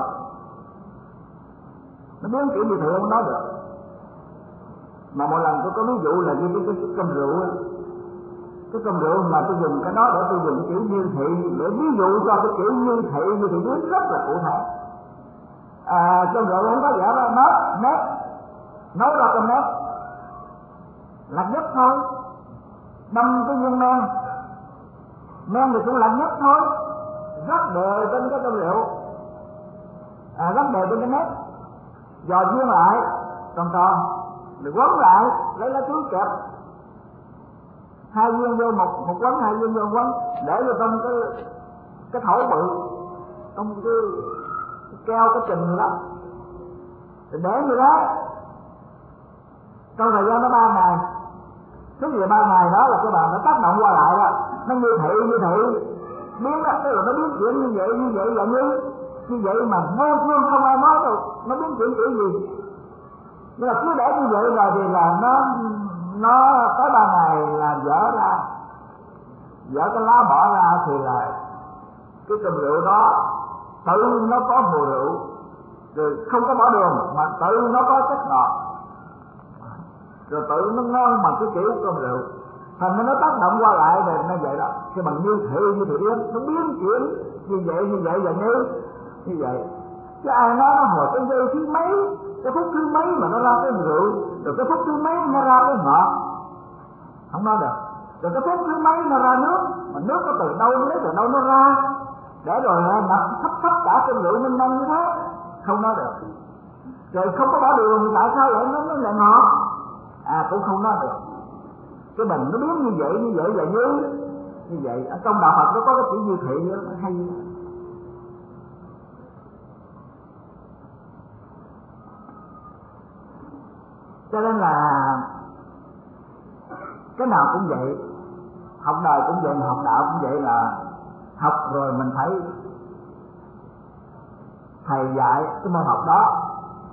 nó biến kiểu như thị không nói được. Mà một lần tôi có ví dụ là như cái, cái, cái cơm rượu ấy. Cái cơm rượu mà tôi dùng cái đó để tôi dùng cái kiểu như thị để ví dụ cho cái kiểu như thị như thị biến rất là cụ thể. À, cơm rượu không có vẻ đó nếp nếp nấu ra cơm nếp là nhất thôi, đâm cái viên men men thì cũng là nhất thôi, rất đều trên cái cơm rượu, à, rất đều trên cái nếp, dò viên lại tròn tròn rồi quấn lại, lấy lá chuối kẹp hai viên vô một một quấn, hai viên vô một quấn, để vô trong cái cái thổ bự, trong cái, cái keo cái trình đó, rồi để như đó trong thời gian nó ba ngày. Cái gì ba ngày đó là các bạn nó tác động qua lại đó, nó như thị như thị biến đó, tức là nó biến chuyển như vậy như vậy là như như vậy mà vô phương không ai nói được nó biến chuyển kiểu gì. Nhưng mà cứ để như vậy rồi thì là nó nó tới ba ngày là dở ra, dở cái lá bỏ ra thì là cái cơm rượu đó tự nó có mùi rượu, rồi không có bỏ đường mà tự nó có chất ngọt, rồi tự nó ngon bằng cái kiểu cơm rượu. Thành nó tác động qua lại rồi nó vậy đó, cái bằng như thị như thị biến, nó biến chuyển như vậy như vậy và như như vậy. Chứ ai nói nó hồi cái giây thứ mấy, cái phút thứ mấy mà nó ra cái rượu, rồi cái phút thứ mấy nó ra cái ngọt, không nói được. Rồi cái phút thứ mấy nó ra nước, mà nước có từ đâu nó lấy từ đâu nó ra, để rồi nó thấp thấp cả cơm rượu mênh mông như thế, không nói được. Rồi không có bỏ đường, tại sao lại nó nó lại ngọt, à cũng không nói được. Cái mình nó biến như vậy như vậy là như như vậy. Ở trong đạo Phật nó có cái chữ như thị đó, nó hay. Cho nên là cái nào cũng vậy, học đời cũng vậy, mà học đạo cũng vậy, là học rồi mình phải thầy dạy cái môn học đó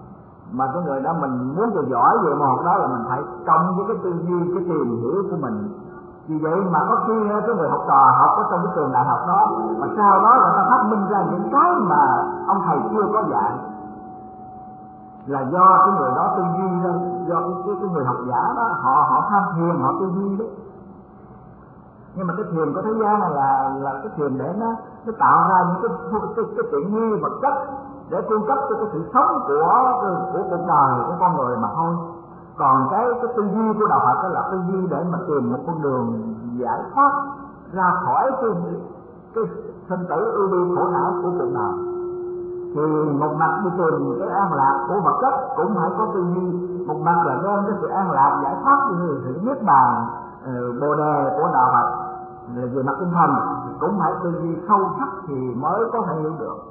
mà cái người đó mình muốn cho giỏi về môn học đó là mình phải cộng với cái tư duy, cái tìm hiểu của mình. Vì vậy mà có khi cái người học trò học ở trong cái trường đại học đó mà sau đó người ta phát minh ra những cái mà ông thầy chưa có dạy, là do cái người đó tư duy đó, do cái, cái người học giả đó họ họ tham thiền, họ tư duy đó. Nhưng mà cái thiền của thế gian này là là cái thiền để nó nó tạo ra những cái cái, cái tiện nghi vật chất để cung cấp cho cái sự sống của của cuộc đời của con người mà thôi. Còn cái cái tư duy của đạo Phật đó là tư duy để mà tìm một con đường giải thoát ra khỏi cái cái sinh tử ưu bi khổ não của cuộc đời. Thì một mặt đi tìm cái an lạc của vật chất cũng phải có tư duy, một mặt là đem cái sự an lạc giải thoát như sự niết bàn bồ đề của đạo Phật về mặt tinh thần cũng phải tư duy sâu sắc thì mới có thể hiểu được.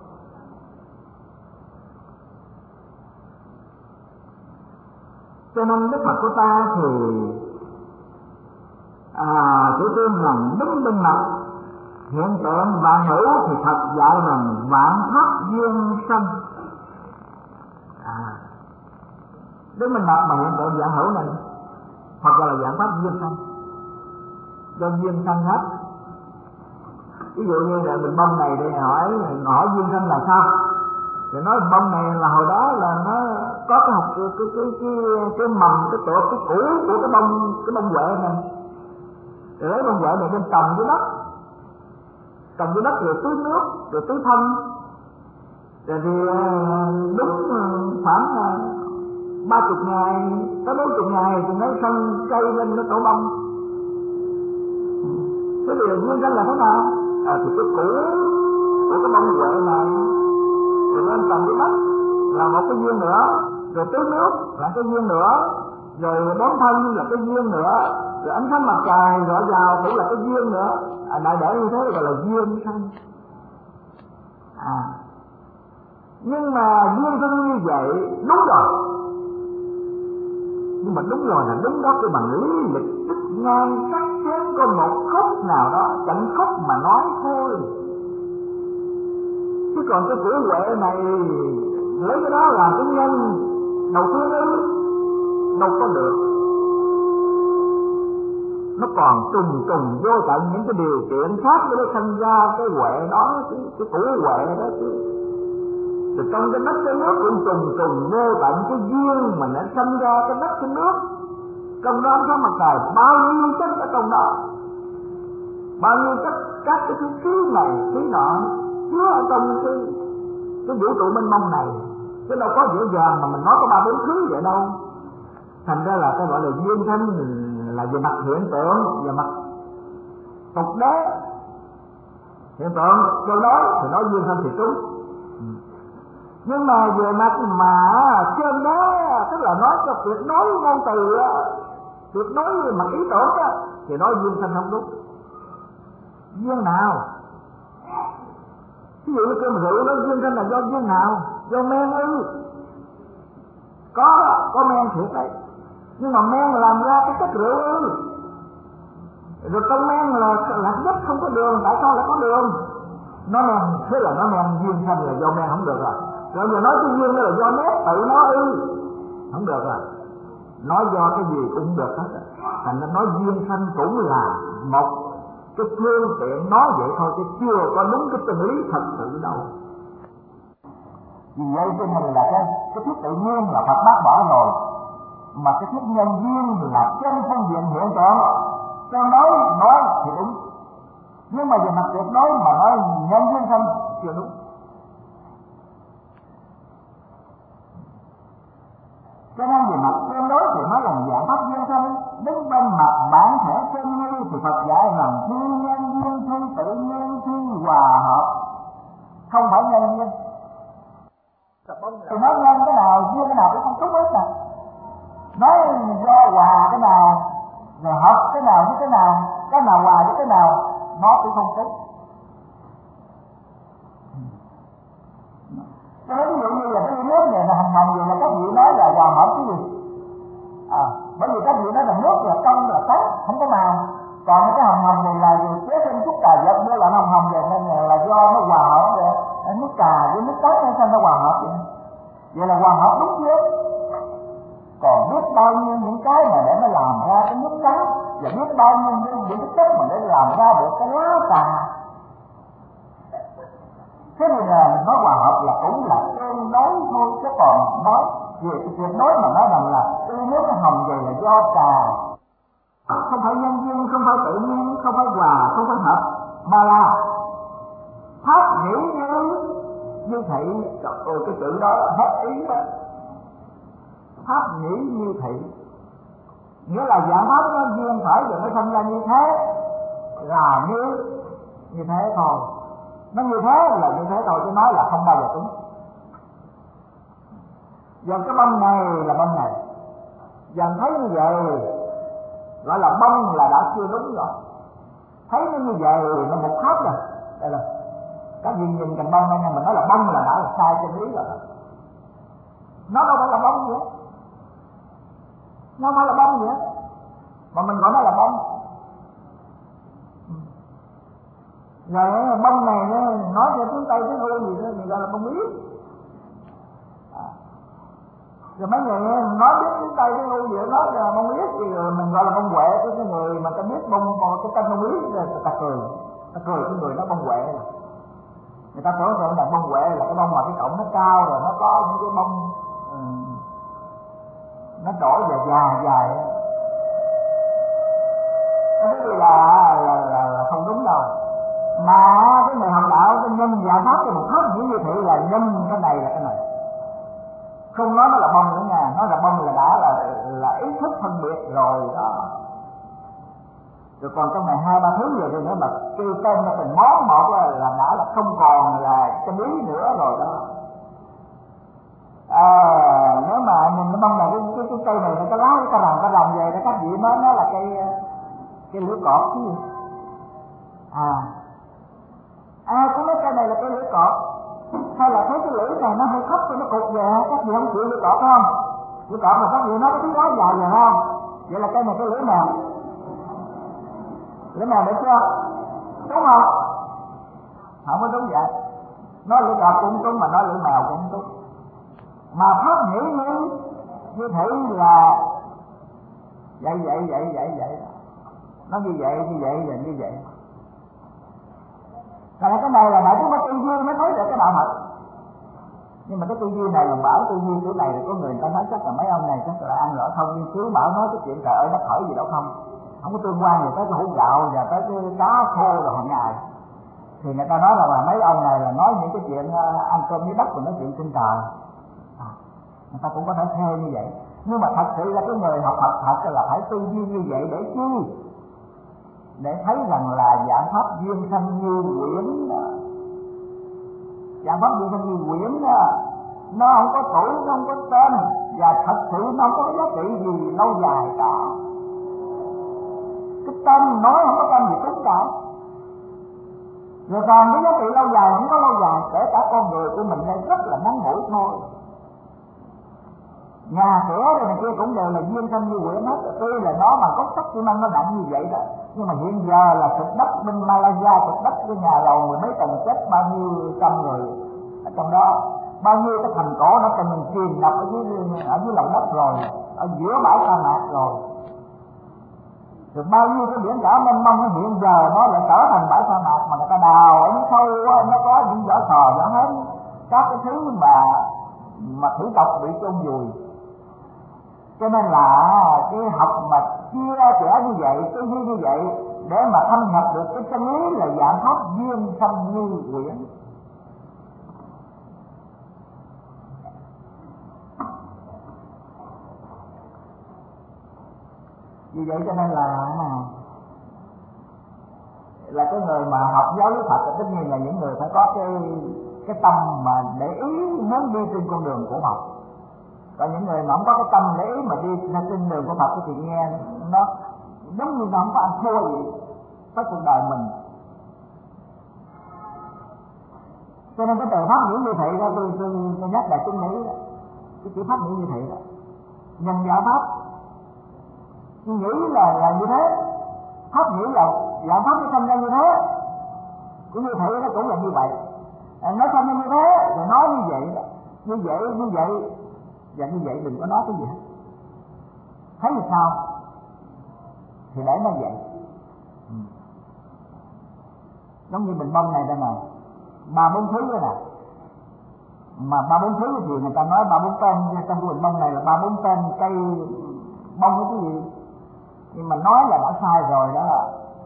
Cho nên Đức Phật của ta thì à, chủ trương rằng đứng bên mặt hiện tượng và hữu thì thật dạy rằng vạn pháp duyên sanh. À, đứng bên mặt mà hiện tượng và hữu này hoặc là vạn pháp duyên sanh, do duyên sanh hết. Ví dụ như là mình bông này để hỏi hỏi duyên sanh là sao, thì nói bông này là hồi đó là nó có cái học cái cái cái cái, cái mầm cái tổ cái củ của cái bông cái bông huệ này, rồi lấy bông huệ này đem trồng dưới đất, trồng dưới đất rồi tưới nước rồi tưới phân, rồi thì đúng khoảng ba chục ngày tới bốn chục ngày thì nó sân cây lên nó tổ bông. Thế thì duyên sanh là thế nào? À, thì cái củ của cái bông huệ này rồi lên trồng dưới đất là một cái duyên nữa, rồi tưới nước là cái duyên nữa, rồi bón thân là cái duyên nữa, rồi ánh sáng mặt trời rõ vào cũng là cái duyên nữa. À, đại để như thế gọi là duyên sanh. À, nhưng mà duyên sanh như vậy đúng rồi, nhưng mà đúng rồi là đúng đó, cái bằng lý lịch tích ngang cắt chém có một khúc nào đó chẳng khúc mà nói thôi. Chứ còn cái củ huệ này lấy cái đó làm cái nhân đầu tiên ấy đâu có được. Nó còn trùng trùng vô tận những cái điều kiện khác để nó sinh ra cái huệ đó, cái, cái củ huệ đó chứ. Rồi trong cái đất cái nước cũng trùng trùng vô tận cái duyên mà nó sinh ra cái đất cái nước. Trong đó có mặt trời bao nhiêu chất ở trong đó, bao nhiêu chất các cái thứ khí này khí nọ chứa ở trong cái cái vũ trụ mênh mông này, chứ đâu có dễ dàng mà mình nói có ba bốn thứ vậy đâu. Thành ra là cái gọi là duyên sanh là về mặt hiện tượng, về mặt tục đế hiện tượng cho đó thì nói duyên sanh thì đúng. Nhưng mà về mặt mà trên đó tức là nói cho tuyệt đối ngôn từ tuyệt đối về mặt ý tưởng đó, thì nói duyên sanh không đúng. Duyên nào? Ví dụ như cơm rượu nó duyên sanh là do duyên nào? Do men ư? Có, có men thiệt đấy. Nhưng mà men làm ra cái chất rượu ư? Rồi trong men là lạc nhất không có đường, tại sao lại có đường? Nó men, thế là nó men duyên sanh là do men không được rồi. Rồi giờ nói cái duyên đó là do nét tự nó ư? Không được rồi. Nói do cái gì cũng không được hết. Thành ra nói duyên sanh cũng là một cái phương tiện nói vậy thôi, chứ chưa có đúng cái chân lý thật sự đâu. Vì vậy cho nên là cái cái thuyết tự nhiên là Phật bác bỏ rồi, mà cái thuyết nhân duyên là trên phương diện hiện tượng. Cho nói nói thì đúng, nhưng mà về mặt tuyệt đối mà nói nhân duyên sanh chưa đúng. Cho nên về mặt tương đối thì nói là dạng pháp duyên sanh, đứng bên mặt bản thể chân như thì Phật dạy rằng thiên nhân duyên thiên tự nhiên thiên hòa hợp, không phải nhân duyên. Thì nói nhân cái nào duyên cái nào cũng không tốt hết nè. Nói do hòa cái nào rồi hợp cái nào với cái nào, cái nào hòa với cái nào nó cũng không tốt. Cho nên ví dụ như là cái nước này là hồng hồng vậy là các vị nói là hòa hợp cái gì? À, bởi vì các vị nói là nước là trong là trắng, không có màu. Còn cái hồng hồng này là chế thêm chút trà giật nữa là hồng hồng vậy, nên là do nó hòa hợp vậy. Nước trà với nước trắng hay sao nó hòa hợp vậy? Vậy là hòa hợp đúng chưa? bao nhiêu những cái mà để nó làm ra cái nước trắng, và biết bao nhiêu những cái chất mà để làm ra được cái lá trà. Thế thì là nói hòa hợp là cũng là tương đối thôi, chứ còn nói về cái tuyệt đối mà nói rằng là tươi nước cái hồng vậy là do trà, không phải nhân duyên, không phải tự nhiên, không phải hòa, không phải hợp, mà là pháp nghĩ như như thị. Trời ơi, cái chữ đó hết ý đó. Pháp nghĩ như thị nghĩa là dạng pháp nó duyên phải rồi nó sinh ra như thế, là như như thế thôi. Nó như thế là như thế thôi, chứ nói là không bao giờ đúng. Dần cái bông này là bông này, dần thấy như vậy gọi là bông là đã chưa đúng rồi. Thấy nó như vậy nó một pháp rồi. Đây là các gì nhìn cành bông đây nha, mình nói là bông là đã là sai chân lý rồi. Nó đâu phải là bông gì hết, nó không phải là bông gì hết, mà mình gọi nó là bông. Rồi bông này nói cho tiếng Tây tiếng Âu gì đó mình gọi là bông biết. À. Rồi mấy người nói biết tiếng Tây tiếng Âu gì đó nói là bông biết thì rồi mình gọi là bông huệ. Cái cái người mà ta biết bông cái tên bông biết rồi ta cười, ta cười cái người nó bông huệ rồi. Người ta tưởng tượng là bông huệ là cái bông mà cái cọng nó cao rồi nó có những cái bông um, nó đổ dài dài dài. Cái đó là, là, là, là không đúng đâu. Mà cái người học đạo cái nhân giải pháp cho một pháp những như thị là nhân cái này là cái này, không nói nó là bông nữa nha, nói là bông là đã là là ý thức phân biệt rồi đó. Rồi còn trong này hai ba thứ gì nữa mà kêu tên nó thành món một là đã là không còn là chân lý nữa rồi đó. À, nếu mà nhìn cái bông này cái cái, cái cây này cái lá cái rồng cái rồng về đó các vị nói nó là cây cái lưỡi cọp chứ. À à có mấy cây này là cây lưỡi cọp, hay là thấy cái lưỡi này nó hơi thấp cho nó cục về, các vị không chịu lưỡi cọp không? Lưỡi cọp mà các vị nói cái lá dài rồi không? Vậy là cây này cái lưỡi nào? Lưỡi nào được chưa? Đúng không? Không có đúng vậy. Nói lưỡi cọp cũng đúng mà nói lưỡi mèo cũng đúng. Mà pháp nghĩ như như thử là vậy vậy vậy vậy vậy nó như vậy như vậy và như vậy. Còn cái này là đại chúng có tư duy mới thấy được cái đạo Phật. Nhưng mà cái tư duy này là bảo tư duy kiểu này là có người ta nói chắc là mấy ông này chắc là ăn lỡ thông nghiên cứu bảo nói cái chuyện trời ơi nó khởi gì đâu không, không có tương quan gì tới cái hũ gạo và tới cái cá khô rồi hàng ngày. Thì người ta nói là, là mấy ông này là nói những cái chuyện ăn cơm dưới đất và nói chuyện trên trời. À, người ta cũng có thể theo như vậy. Nhưng mà thật sự là cái người học Phật thật là phải tư duy như vậy để chi? Để thấy rằng là dạng pháp duyên sanh như quyển đó. Dạng pháp duyên sanh như quyển đó, nó không có tuổi, nó không có tên, và thật sự nó không có cái giá trị gì lâu dài cả. Cái tên nói không có tên gì đúng cả. Rồi còn cái giá trị lâu dài không có lâu dài, kể cả con người của mình đây rất là ngắn ngủi thôi. Nhà cửa rồi này kia cũng đều là duyên sanh như quyển hết. Tuy là nó mà có sắc xi măng nó nặng như vậy đó, nhưng mà hiện giờ là thực đất bên Malaysia, thực đất cái nhà lầu mười mấy tầng chết bao nhiêu trăm người ở trong đó, bao nhiêu cái thành cổ nó từng chìm ngập ở dưới ở dưới lòng đất rồi, ở giữa bãi sa mạc rồi. Rồi bao nhiêu cái biển đảo mênh mông hiện giờ nó lại trở thành bãi sa mạc mà người ta đào ở những sâu đó, nó có những vỏ sò vỏ hến, các cái thứ mà mà thủy tộc bị chôn vùi. Cho nên là cái học mà chia ra trẻ như vậy, tư duy như vậy để mà thâm nhập được cái chân lý là dạng pháp duyên sanh như quyển. Vì vậy cho nên là là cái người mà học giáo lý Phật thì tất nhiên là những người phải có cái cái tâm mà để ý muốn đi trên con đường của Phật. Còn những người mà không có cái tâm để ý mà đi trên đường của Phật thì nghe nó giống như nó không có ăn thua gì với cuộc đời mình. Cho nên cái từ pháp nghĩ như vậy đó, tôi, tôi, tôi nhắc lại chân lý đó. Cái chữ pháp nghĩ như vậy đó, nhân giả pháp nghĩ là là như thế, pháp nghĩ là dạng pháp nó sinh ra như thế, cũng như vậy nó cũng là như vậy. À, nó sinh ra như thế rồi nói như vậy đó, như vậy như vậy và như vậy đừng có nói cái gì hết. thấy thì sao thì để nó vậy. Ừ. Giống như bình bông này đây nè, ba bốn thứ đó nè, mà ba bốn thứ thì người ta nói ba bốn tên, trong cái bình bông này là ba bốn tên cây bông cái gì, nhưng mà nói là đã sai rồi đó.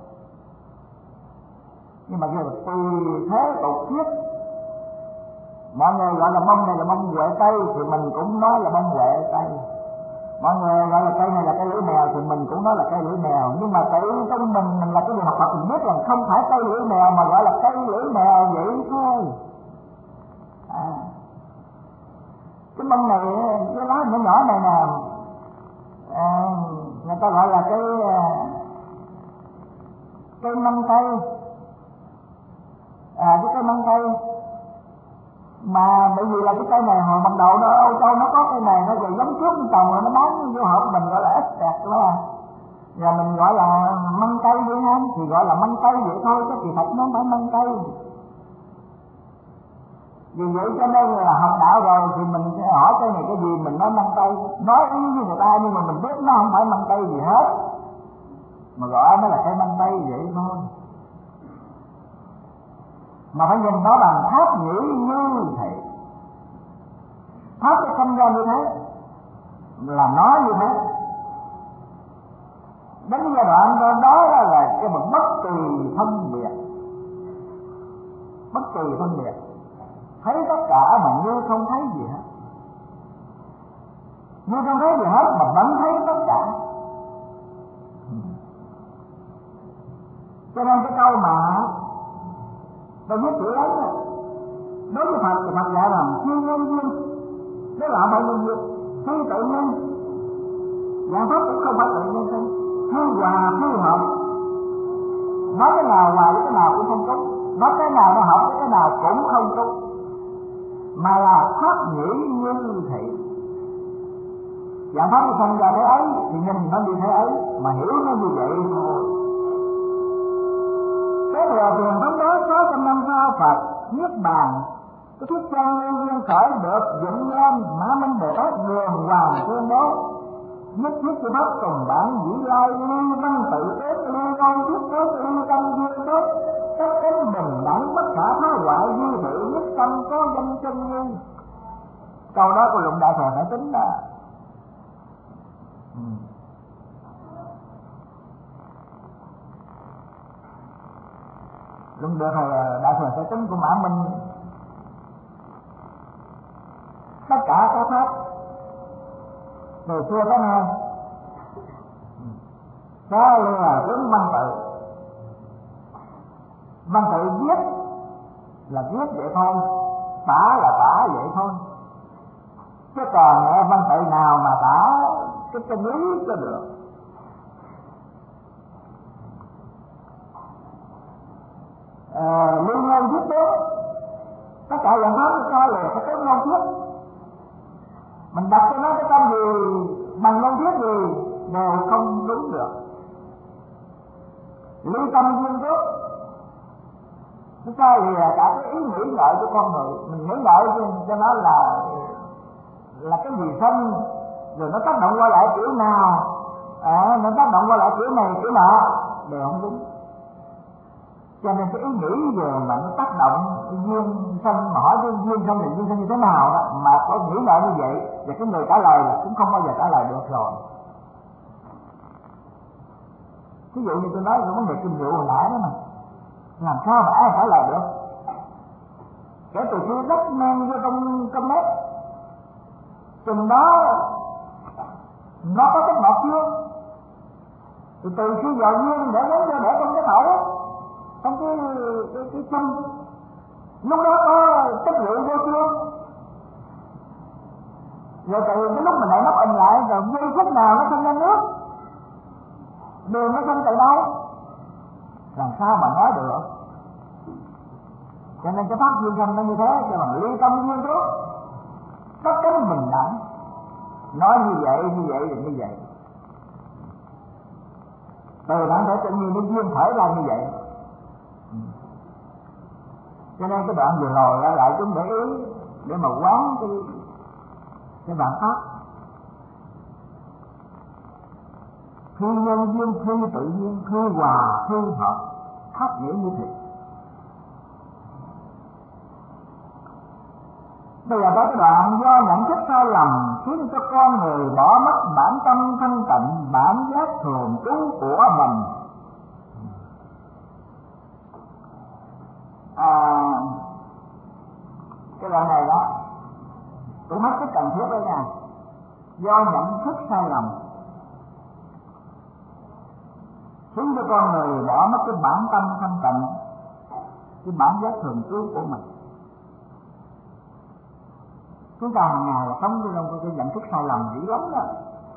Nhưng mà giờ tùy thế tục thuyết, mọi người gọi là bông này là bông huệ tây thì mình cũng nói là bông huệ tây, mọi người gọi là cây này là cây lưỡi mèo thì mình cũng nói là cây lưỡi mèo. Nhưng mà tự trong mình mình là cái người học Phật mình biết rằng không phải cây lưỡi mèo mà gọi là cây lưỡi mèo vậy thôi. À, cái bông này cái lá nhỏ nhỏ này nè, à, người ta gọi là cái cây măng cây, à cái cây măng cây. Mà bởi vì là cái cây này hồi ban đầu đó Âu Châu nó có cây này, nó rồi giống trước trồng rồi nó bán vô hộp mình gọi là ếch tẹt đó, và mình gọi là măng cây vậy ha, thì gọi là măng cây vậy thôi, chứ kỳ thật nó không phải măng cây. Vì vậy cho nên là học đạo rồi thì mình sẽ hỏi cây này cái gì mình nói măng cây, nói ý với người ta nhưng mà mình biết nó không phải măng cây gì hết, mà gọi nó là cây măng cây vậy thôi. Mà phải nhìn nó bằng pháp nhĩ như thế, pháp nó sinh ra như thế là nó như thế. Đến giai đoạn đó, đó là cái một bất kỳ phân biệt, bất kỳ phân biệt, thấy tất cả mà như không thấy gì hết, như không thấy gì hết mà vẫn thấy tất cả. Cho nên cái câu mà tôi viết chữ ấy đối với Phật thì Phật dạy rằng phi nhân duyên, đó là bao nhiêu duyên, phi tự nhiên, dạng pháp cũng không phải tự nhiên sinh, phi hòa phi hợp, nói cái nào hòa với cái nào cũng không tốt, nói cái nào nó hợp với cái nào cũng không tốt, mà là pháp nhĩ như thị. Dạng pháp nó sinh ra thế ấy thì nhìn nó như thế ấy, mà hiểu nó như vậy thôi. Cái điều truyền thống đó sáu trăm năm sau Phật niết bàn, cái thuyết chân nguyên duyên khởi được dựng lên, Mã Minh Bồ Tát đường hoàng tuyên bố nhất thiết của pháp tùng bản dĩ lai ly văn tự ế ly văn thiết ế ly tâm duyên tốt, các cánh bình đẳng bất khả phá hoại duy thị nhất tâm có danh chân như. Câu đó của Luận Đại Thừa phải tính đó. Ừ. Luận Đại Thừa Đại Thừa phải tính của Mã Minh, tất cả các pháp từ xưa tới nay đó là tướng văn tự. Văn tự viết là viết vậy thôi, tả là tả vậy thôi, chứ còn văn tự nào mà tả cái chân lý cho được. À, liên ngôn thuyết tốt, tất cả dạng pháp coi là cái tốt ngôn thuyết, mình đặt cho nó cái tâm gì bằng ngôn thuyết gì đều không đúng được. Lý tâm duyên tốt, nó coi là cả cái ý nghĩ ngợi của con người, mình nghĩ ngợi cho nó là là cái gì sinh, rồi nó tác động qua lại kiểu nào, à, nó tác động qua lại kiểu này kiểu nọ đều không đúng. Cho nên cái ý nghĩ về mà nó tác động duyên sanh, mà hỏi cái duyên sanh là duyên sanh như thế nào đó, mà có nghĩ ngợi như vậy và cái người trả lời là cũng không bao giờ trả lời được rồi. Ví dụ như tôi nói cái vấn đề kinh rượu hồi nãy đó mà, làm sao mà ai trả lời được? Kể từ khi rất men vô trong trong nét, chừng đó nó có cái ngọt chưa? Thì từ khi vào duyên để đến cho để trong cái thổ, trong cái cái cái chân, lúc đó có chất rượu vô chưa? Rồi từ cái lúc mình lại nắp ình lại, rồi giây phút nào nó sinh ra nước, đường nó sinh từ đâu? Làm sao mà nói được? Cho nên cái pháp duyên sanh nó như thế, cho bằng ly tâm duyên tốt, tất cánh bình đẳng, nói như vậy như vậy là như vậy, từ bản thể tự nhiên nó duyên khởi ra như vậy. Cho nên cái đoạn vừa rồi lại, lại chúng để ý để mà quán cái cái vạn pháp. phi nhân duyên, phi tự nhiên, phi hòa, phi hợp, khác nghĩa như thế. Bây giờ có cái đoạn do nhận thức sai lầm khiến cho con người bỏ mất bản tâm thanh tịnh, bản giác thường trú của mình. À, cái đoạn này đó cũng hết sức cần thiết đó nha. Do nhận thức sai lầm khiến cho con người bỏ mất cái bản tâm thanh tịnh, cái bản giác thường trú của mình. Chúng ta hàng ngày là sống trong cái nhận thức sai lầm dữ lắm đó.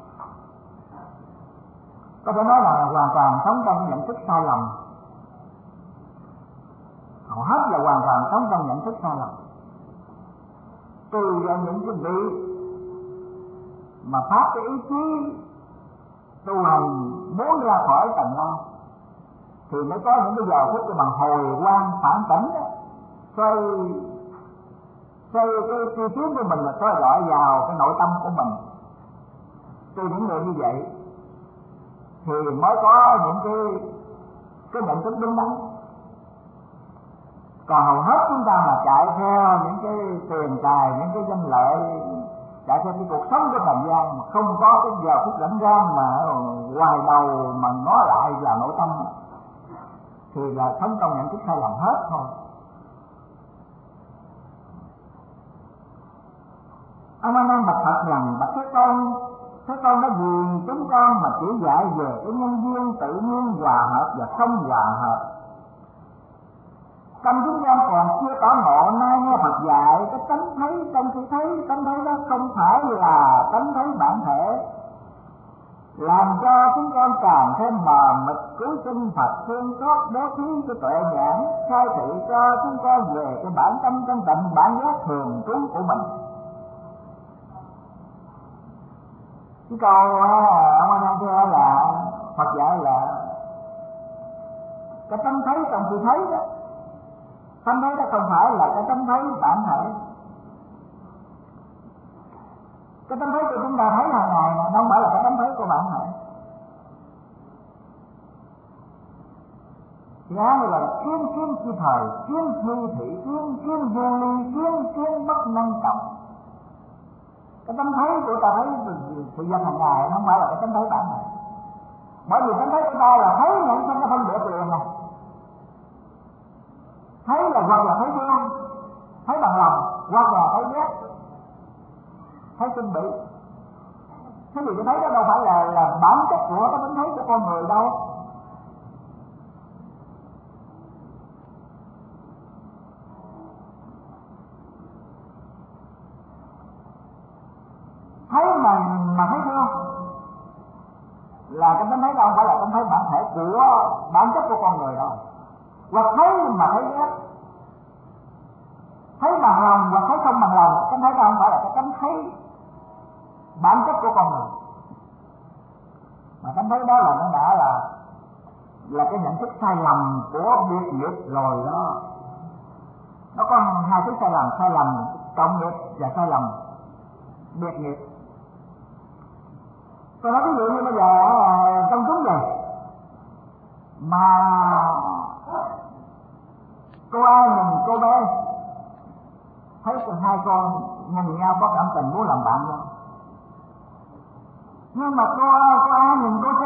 Có thể nói là hoàn toàn sống trong cái nhận thức sai lầm. Hầu hết là hoàn toàn sống trong nhận thức sai lầm. Từ những cái vị mà phát cái ý chí tu hành muốn ra khỏi tầng lo thì mới có những cái giờ phút cho bằng hồi quang phản tỉnh đó, xoay xoay cái tư kiến của mình là soi rọi vào cái nội tâm của mình. Từ những người như vậy thì mới có những cái cái nhận thức đúng đắn. Còn hầu hết chúng ta mà chạy theo những cái tiền tài, những cái danh lợi, chạy theo cái cuộc sống của trần gian mà không có cái giờ phút rảnh rang mà hoài đầu mà ngó lại vào nội tâm thì là sống trong nhận thức sai lầm hết thôi. Ông A Nan bạch Phật rằng: bạch Thế Tôn, Thế Tôn đã vì chúng con mà chỉ dạy về cái nhân duyên tự nhiên hòa hợp và không hòa hợp. Tâm chúng con còn chưa tỏ ngộ, nay nghe Phật dạy cái tánh thấy, trong khi thấy tánh thấy đó không phải là tánh thấy bản thể, làm cho chúng con càng thêm mờ mịt. Cứu sinh Phật thương xót đế khí cho tuệ nhãn, khai thị cho chúng con về cái bản tâm thanh tịnh, bản giác thường trú của mình. Cái câu ông A Nan thưa là Phật dạy là cái tánh thấy trong khi thấy đó, tánh thấy đó không phải là cái tánh thấy bản thể. Cái tánh thấy của chúng ta thấy hàng ngày mà không phải là cái tánh thấy của bản thể. Thì á là kiến kiến chi thời, kiến chi thị kiến, kiến vô ly, kiến kiến bất năng trọng. Cái tánh thấy của ta thấy sự vật hàng ngày không phải là cái tánh thấy bản thể. Bởi vì tánh thấy của ta là thấy những cái phân biệt liền này. Thấy là hoặc là thấy ghen, thấy bằng lòng, hoặc là thấy ghét, thấy kinh bị. Thế thì cái thấy đó đâu phải là là bản chất của cái tánh thấy của con người đâu. Thấy mà mà thấy thương là cái tánh thấy đâu không phải là tánh thấy bản thể của bản chất của con người đâu. Hoặc thấy mà thấy ghét, thấy bằng lòng hoặc thấy không bằng lòng, tánh thấy đâu không phải là cái tánh thấy bản chất của con người. Mà tánh thấy đó là nó đã là là cái nhận thức sai lầm của biệt nghiệp rồi đó. Nó có hai thứ sai lầm, sai lầm cộng nghiệp và sai lầm biệt nghiệp. Tôi nói ví dụ như bây giờ trong chúng này mà cô A nhìn cô B, thấy hai con nhìn nhau có cảm tình muốn làm bạn nhau. Nhưng mà cô A, cô A nhìn cô C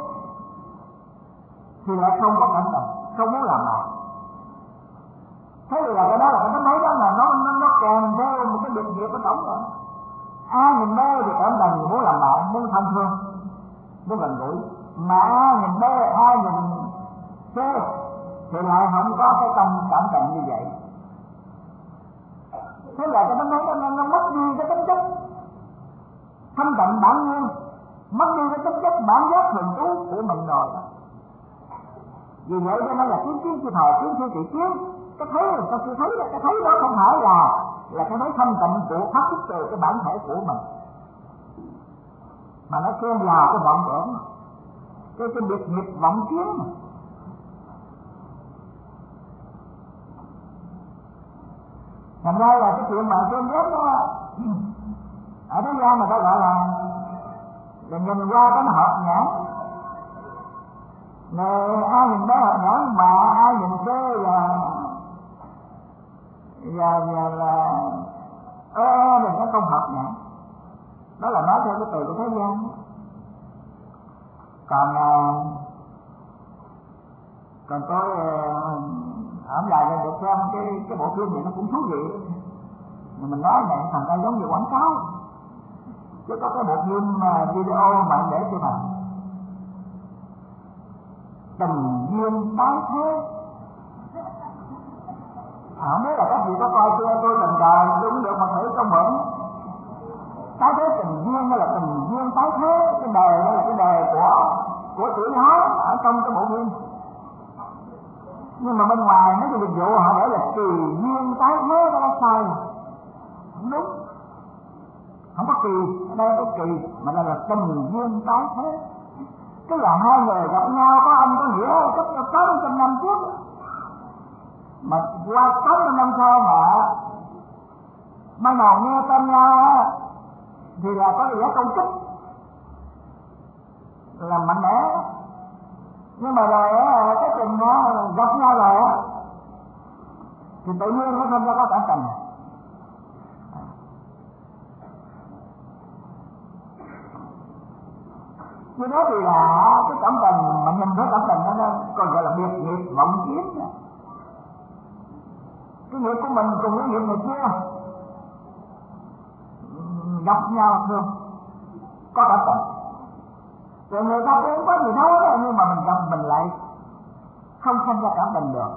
thì lại không có cảm tình, không muốn làm bạn. Thế thì là cái đó là cái tánh thấy đó là nó nó nó kèm theo một cái biệt nghiệp của tổng rồi. A nhìn B thì cảm tình muốn làm bạn, muốn thân thương, muốn gần gũi. Mà A nhìn B, A nhìn C thì lại không có cái tâm cảm tình như vậy. Thế là cái tánh thấy đó nó, nó mất đi cái tính chất thanh tịnh bản nhiên, mất đi cái tính chất bản giác thường trú của mình rồi đó. Vì vậy cho nên là kiến kiến chi thời, kiến chi trị kiến. Cái thấy là cái chưa thấy đó, cái thấy đó không phải là là cái thấy thanh tịnh của phát xuất từ cái bản thể của mình, mà nó xen vào cái vọng tưởng, cái cái biệt nghiệp vọng kiến. Thành ra là cái chuyện mà trên ghét đó ở thế gian mà ta gọi là là nhìn qua cái nó hợp nhãn, Này ai nhìn bé hồi nhỏ mà ai nhìn thế là và và là ơ ơ mình nó không hợp nhỉ. Đó là nói theo cái từ của thế gian. Còn còn tôi ở lại đây được xem cái cái bộ phim này nó cũng thú vị. Mà mình nói này thành ra giống như quảng cáo, chứ có cái bộ phim video mà để cho mình tình duyên tái thế. À, không biết là các vị có coi chưa, tôi tình cờ đúng được mà thử công mượn tái thế tình duyên hay là tình duyên tái thế. Cái đề đó là cái đề của của chữ nói ở trong cái bộ phim, nhưng mà bên ngoài mấy cái dịch vụ họ để là kỳ duyên tái thế, đó là sai, không đúng, không có kỳ, ở đây có kỳ mà là, là tình duyên tái thế. Tức là hai người gặp nhau có ông có nghĩa cách tám trăm năm trước, mà qua tám trăm năm sau mà ban đầu nghe tên nhau thì là có nghĩa công kích là mạnh mẽ, nhưng mà rồi cái tình nó gặp nhau rồi thì tự nhiên nó không ra có cảm tình. Như đó thì là cái cảm tình mà nhìn thấy cảm tình đó, nó còn gọi là biệt nghiệp vọng kiến. Cái nghiệp của mình cùng với nghiệp người kia gặp nhau thương có cảm tình, rồi người ta cũng có gì nói đó, nhưng mà mình gặp mình lại không sinh ra cảm tình được.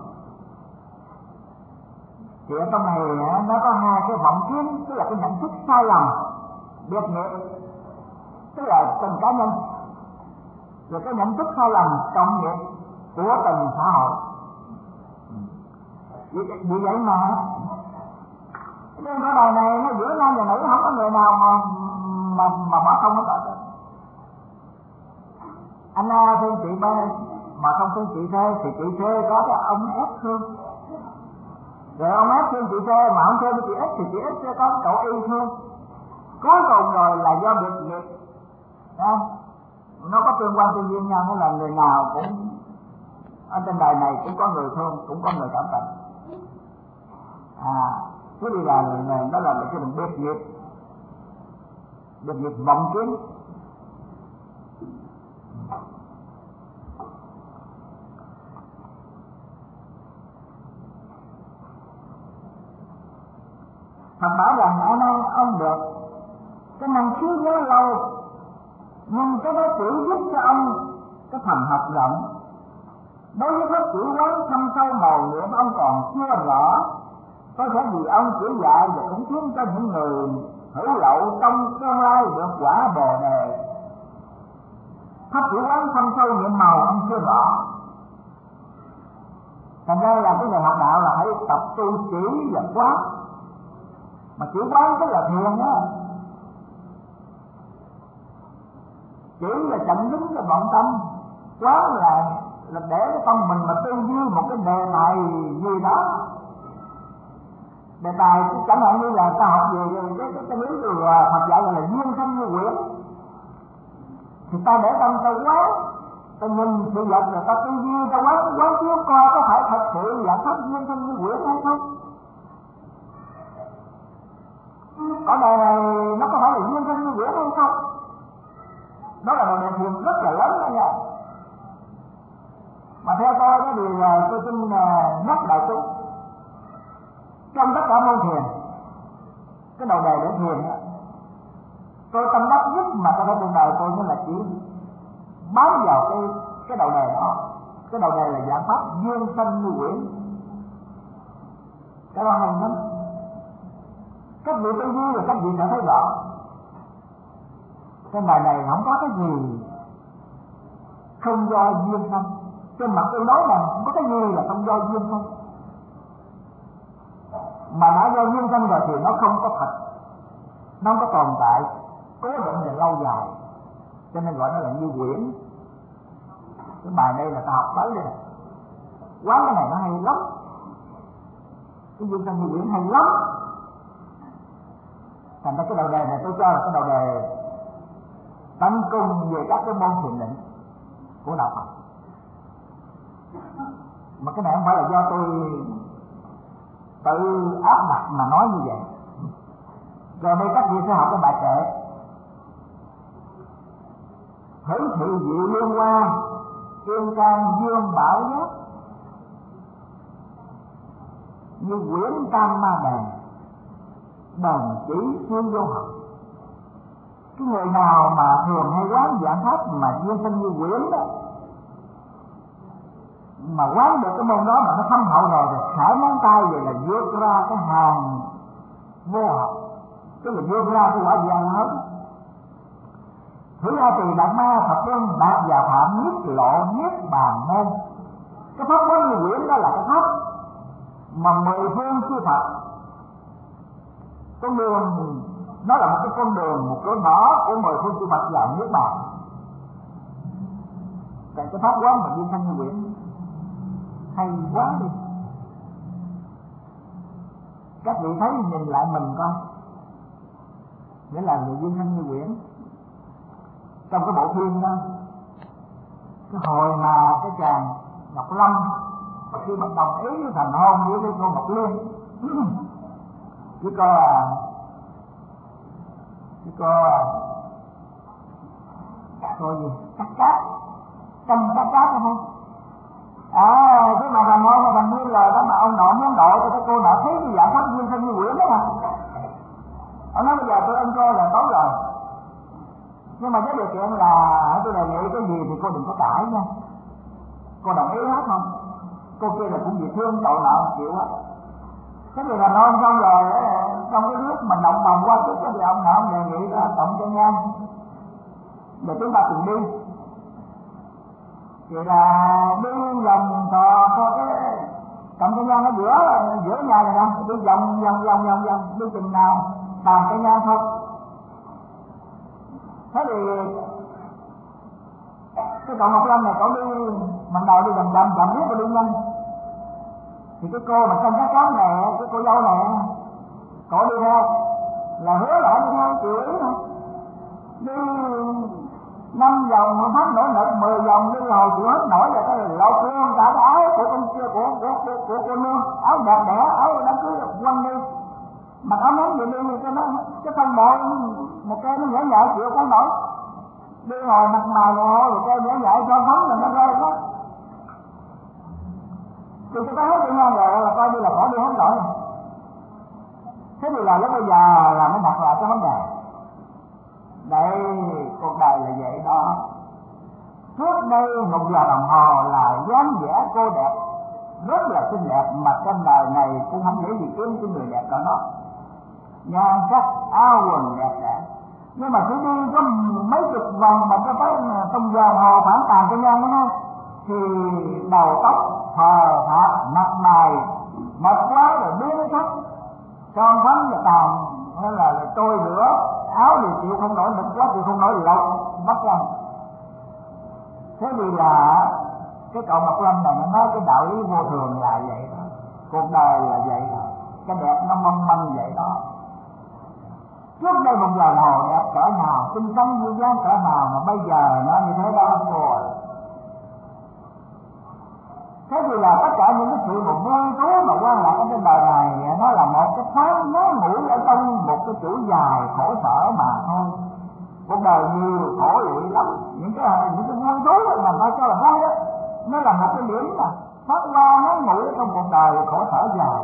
Thì ở trong này nó có hai cái vọng kiến, tức là cái nhận thức sai lầm biệt nghiệp, tức là tình cá nhân, rồi cái nhận thức sai lầm cộng nghiệp của tình xã hội. Vì, vì vậy mà nên cái đời này nó giữa nam và nữ không có người nào mà mà mà bỏ không hết cả. Anh A thương chị B mà không thương chị C thì chị C có cái ông F thương, rồi ông F thương chị C mà không thương chị X thì chị X sẽ có cậu Y thương. Cuối cùng rồi là do biệt nghiệp, không? Nó có tương quan tương duyên nhau, nghĩa là người nào cũng ở trên đời này cũng có người thương, cũng có người cảm tình. À, thế thì là đó là cái đường biệt nghiệp, biệt nghiệp vọng kiến. Phật bảo rằng ở đây ông được cái năng khiếu nhớ lâu, nhưng cái đó chỉ giúp cho ông cái thần học rộng. Đối với các chữ quán thâm sâu màu nhiệm ông còn chưa rõ, có thể vì ông chỉ dạy và cũng khiến cho những người hữu lậu trong tương lai được quả bồ đề. Pháp chữ quán thâm sâu nhiệm màu ông chưa rõ, thành ra là cái người học đạo là hãy tập tu chỉ và quán. Mà chữ quán tức là thiền đó, chỉ là chặn đứng cái vọng tâm, quán là là để cái tâm mình mà tư duy một cái đề tài gì đó. Đề tài chẳng hạn như là ta học về cái cái cái lý rồi Phật dạy là duyên sanh như quyển, thì ta để tâm ta quán, ta nhìn sự vật rồi ta tư duy, ta quán quán chiếu coi có phải thật sự là pháp duyên sanh như quyển hay không. Ở đời này nó có phải là duyên sanh như quyển hay không? Đó là một đề thiền rất là lớn đó nha. Mà theo tôi đó thì tôi xin nhắc đại chúng, trong tất cả môn thiền, cái đầu đề để thiền đó, tôi tâm đắc nhất mà tôi thấy trong đời tôi như là chỉ bám vào cái cái đầu đề đó. Cái đầu đề là giảng pháp duyên sanh như quyển. Cái đó hay lắm. Các vị tư duy và các vị sẽ thấy rõ. Trên đời này không có cái gì không do duyên sanh. Trên mặt tôi nói là không có cái gì là không do duyên sanh. Mà đã do duyên sanh rồi thì nó không có thật, nó không có tồn tại cố định và lâu dài, cho nên gọi nó là như quyển. Cái bài đây là ta học tới đây, quán cái này nó hay lắm. Cái duyên sanh như quyển hay lắm. Thành ra cái đầu đề này tôi cho là cái đầu đề tấn công về các cái môn thiền định của đạo Phật. Mà cái này không phải là do tôi tự áp đặt mà nói như vậy. Rồi đây các vị sẽ học cái bài kệ Thử thị diệu liên quan, kiên can dương bảo giác, như quyển tam ma đàn, đàn chỉ siêu vô học. Cái người nào mà thường hay quán giảng pháp mà duyên sinh như quyển đó, mà quán được cái môn đó mà nó thâm hậu rồi, rồi khải ngón tay vậy là vượt ra cái hàng vô học, tức là vượt ra cái quả vàng hết. Thứ ra từ Đạt Ma Phật Luân đạt vào phạm niết lộ niết bàn môn. Cái pháp quán như quyển đó là cái pháp mà mười phương chư Phật con đường, nó là một cái con đường, một cửa ngõ của mười phương chư Phật vào niết bàn. Cái cái pháp quán mà duyên sanh như quyển hay quá đi. Các vị thấy nhìn lại mình coi, nghĩa là người duyên sanh như quyển. Trong cái bộ phim đó, cái hồi mà cái chàng Ngọc Lâm khi mà đồng ý với thành hôn với cái cô Ngọc Liên, cái cô cái cô cô gì cắt cát trong cắt cát đúng không? À, cái mà thành hôn mà thành nguyên lời đó mà ông nội muốn độ cho cái cô nợ thấy cái dạng pháp duyên sanh như quyển đó mà. Ông nói bây giờ tôi ân cô là tốt rồi, nhưng mà cái điều kiện là tôi đề nghị cái gì thì cô đừng có cãi nha, cô đồng ý hết không? Cô kia là cũng vì thương tội nợ chịu á. Cái điều là nói xong rồi, trong cái lúc mình động vòng qua chút thì ông nợ ông đề nghị là cộng cho ngang để chúng ta cùng đi. Thì là đi vòng thò có cái cộng cho ngang ở giữa giữa nhà này nè, đi vòng vòng vòng vòng vòng đi chừng nào bàn cái ngang thôi. Thế thì cái cậu Ngọc Lâm này cậu đi mình đầu đi vòng vòng vòng biết cô đi nhanh. Thì cái cô mà trong cái cám này, cái cô dâu này cậu đi theo là hứa lại đi theo chịu ý thôi. Đi năm vòng hết nổi lực, mười vòng đi rồi chịu hết nổi là cái lột luôn cả cái áo của con kia của của của của cô nương, áo đẹp đẽ, áo đám cưới quăng đi. Mà áo ngắn vậy đi cho nó cái thân bộ một cái nó nhảy nhảy chịu không nổi. Đi hồi mặt mày rồi rồi cái nhảy nhảy cho phóng là nó rơi đó. Thì cái cái hết đi ngang rồi là coi như là bỏ đi hết nổi. Thế thì là lúc bây giờ là mới đặt lại cái vấn đề. Đây, cuộc đời là vậy đó. Trước đây một giờ đồng hồ là dáng vẻ cô đẹp, rất là xinh đẹp, mà trên đời này cũng không dễ gì kiếm cái người đẹp cỡ đó. Nhan sắc, áo quần đẹp đẽ, nhưng mà chỉ đi có mấy chục vòng mà có tới trong giờ hồ khoảng tàn cái nhan đó, thì đầu tóc thờ phạt, mặt mày mệt quá rồi biến sắc, son phấn và tàn, hay là, là trôi rửa, áo thì chịu không nổi, mệt quá chịu không nổi lột mất ra. Thế vì là cái cậu Ngọc Lâm này nó nói cái đạo lý vô thường là vậy đó, cuộc đời là vậy đó, cái đẹp nó mong manh vậy đó. Trước đây một giờ hồ đẹp cỡ nào, tinh tấn vui dáng cỡ nào, mà bây giờ nó như thế đó rồi. Thế thì là tất cả những cái sự mà vui thú mà quan lạc ở trên đời này, nó là một cái thoáng ngắn ngủi ở trong một cái chuỗi dài khổ sở mà thôi. Cuộc đời nhiều khổ lụy lắm, những cái những cái vui thú mà ta cho là vui đó, nó là một cái điểm mà thoát qua ngắn ngủi ở trong cuộc đời khổ sở dài.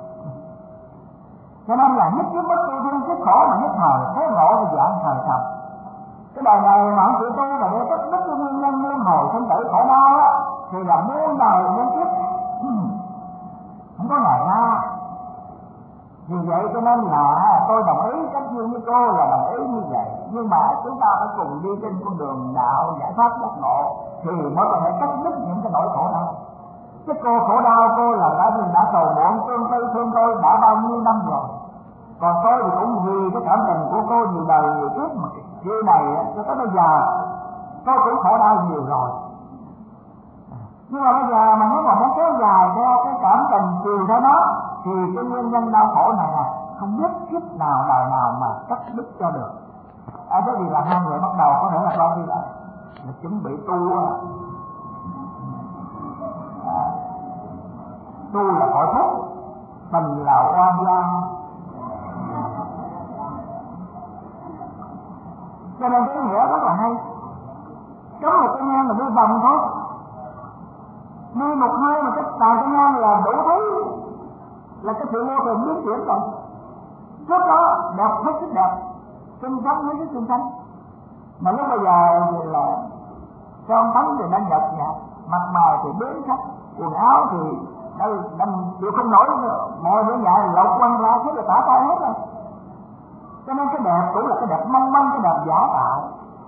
Cho nên là nhất kiếp bất tu thương kiếp khổ mà nhất thời thế ngộ và dạng thời thật. Cái đời này mà không chịu tu là để tất bất tu nguyên nhân luân hồi sinh tử khổ đau á, thì là muôn đời muôn kiếp không có ngày ra. Vì vậy cho nên là tôi đồng ý cách duyên với cô là đồng ý như vậy, nhưng mà chúng ta phải cùng đi trên con đường đạo giải thoát giác ngộ thì mới có thể cắt đứt những cái nỗi khổ đau. Chứ cô khổ đau cô là đã đã sầu muộn tương tư thương tôi đã bao nhiêu năm rồi, còn tôi thì cũng vì cái cảm tình của cô nhiều đời nhiều kiếp mà khi này cho tới bây giờ tôi cũng khổ đau nhiều rồi. Nhưng mà bây giờ mà nếu mà muốn kéo dài theo cái cảm tình chiều theo nó thì cái nguyên nhân đau khổ này nè không biết kiếp nào đời nào mà cắt đứt cho được. À, thế thì là hai người bắt đầu có thể là coi như là, là chuẩn bị tu à. tu là cõi phúc, mình là oan gia. Cho nên cái nghĩa rất là hay. Cắm một cái nhang là đi vòng thôi, đi một hơi mà cái đàn cái nhang là đủ thấy là cái sự vô thường biến chuyển rồi. Trước đó đẹp hết sức đẹp, xinh xắn hết sức xinh xắn, mà lúc bây giờ thì là son phấn thì đã nhợt nhạt, mặt mày thì biến sắc, quần áo thì đây đâm chịu không nổi, mọi bữa nhà lột quăng ra thế là tả tay hết rồi. Cho nên cái đẹp cũng là cái đẹp mong manh, cái đẹp giả tạo,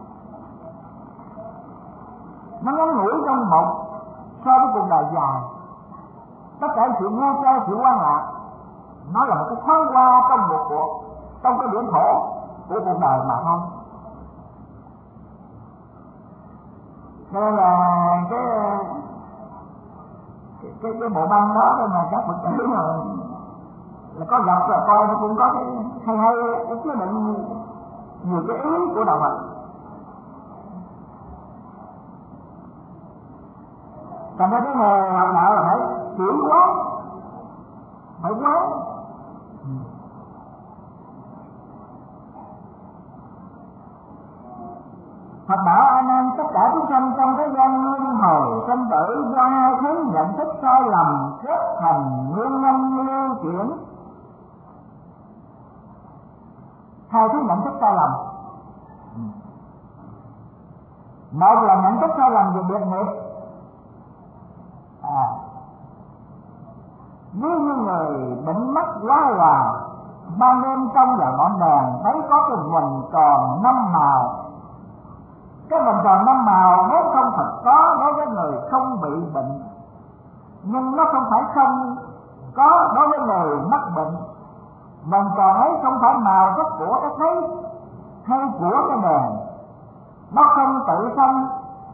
nó ngắn ngủi trong một so với cuộc đời dài. Tất cả sự vui chơi, sự quan lạc, nó là một cái thoáng qua trong một cuộc, trong cái biển khổ của cuộc đời mà thôi. Nên là cái cái cái, cái bộ băng đó mà các Phật tử mà là có gặp là coi nó cũng có cái hay hay cái chứa đựng nhiều cái ý của đạo Phật. Thành ra cái nghề học đạo là phải chuyển hóa, phải quán. Phật bảo A Nan, tất cả chúng sanh trong thế gian luân hồi sanh tử do hai thứ nhận thức sai lầm kết thành nguyên nhân lưu chuyển. Hai thứ nhận thức sai lầm, một là nhận thức sai lầm về biệt nghiệp. À, nếu như người bệnh mắt quá là ban đêm trong là ngọn đèn thấy có cái vòng tròn năm màu. Cái vòng tròn năm màu nếu không thật có đối với người không bị bệnh, nhưng nó không phải không có đối với người mắc bệnh. Vòng tròn ấy không phải màu sắc của cái thấy hay của cái đèn, nó không tự sanh,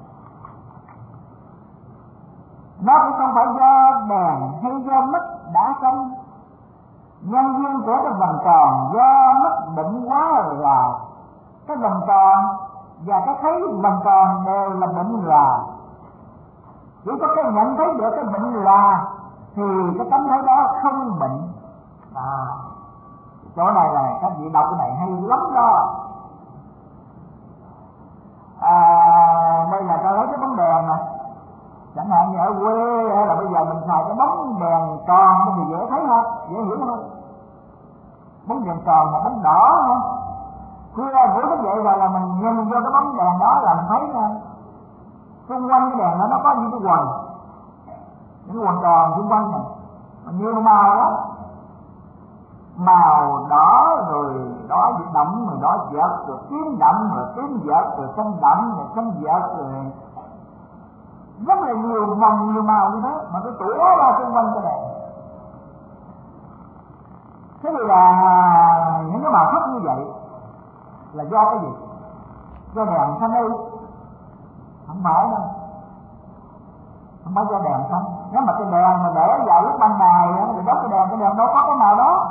nó cũng không phải do đèn hay do mắt đã sanh. Nhân duyên của cái vòng tròn do mắt bệnh quá là cái vòng tròn và cái thấy vòng tròn đều là bệnh là. Chỉ có cái nhận thấy được cái bệnh là thì cái tấm thấy đó không bệnh. À, chỗ này là các vị đọc cái này hay lắm đó. À, đây là ta lấy cái bóng đèn nè, chẳng hạn như ở quê hay là bây giờ mình xài cái bóng đèn tròn thì dễ thấy hơn, dễ hiểu hơn. Bóng đèn tròn mà bóng đỏ ha, khuya buổi thức dậy rồi là mình nhìn vô cái bóng đèn đó là mình thấy nha, xung quanh cái đèn đó nó có những cái quần, những quần tròn xung quanh này, nhiều màu đó, màu đỏ rồi đỏ đậm rồi đỏ vợt rồi tím đậm rồi tím vợt rồi xanh đậm rồi xanh vợt rồi rất là nhiều vòng nhiều màu như thế mà cái tủa ra xung quanh cái đèn. Thế thì là những cái màu sắc như vậy là do cái gì? Do đèn xanh ư? Không phải đâu, không phải do đèn xanh. Nếu mà cái đèn mà để vào lúc ban ngày thì đốt cái đèn, cái đèn đâu có cái màu đó.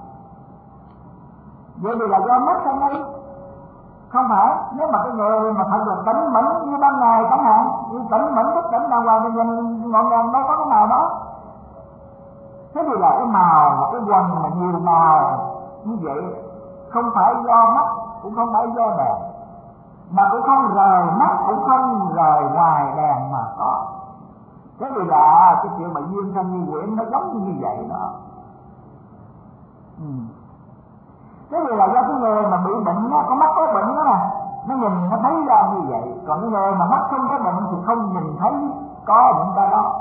Vậy thì là do mắt xanh ư? Không phải. Nếu mà cái người mà thật là tỉnh mẫn như ban ngày chẳng hạn, như tỉnh mẫn thức tỉnh đàng hoàng thì nhìn ngọn đèn đâu có cái màu đó. Thế thì là cái màu và cái quần mà nhiều màu như vậy không phải do mắt, cũng không phải do đèn, mà cũng không rời mắt, cũng không rời ngoài đèn mà có. Thế thì là cái chuyện mà duyên sanh như quyển nó giống như vậy đó. Ừ. Thế thì là do cái người mà bị bệnh đó, có mắt có bệnh đó nè, nó nhìn nó thấy ra như vậy. Còn cái người mà mắt không có bệnh thì không nhìn thấy có những cái đó.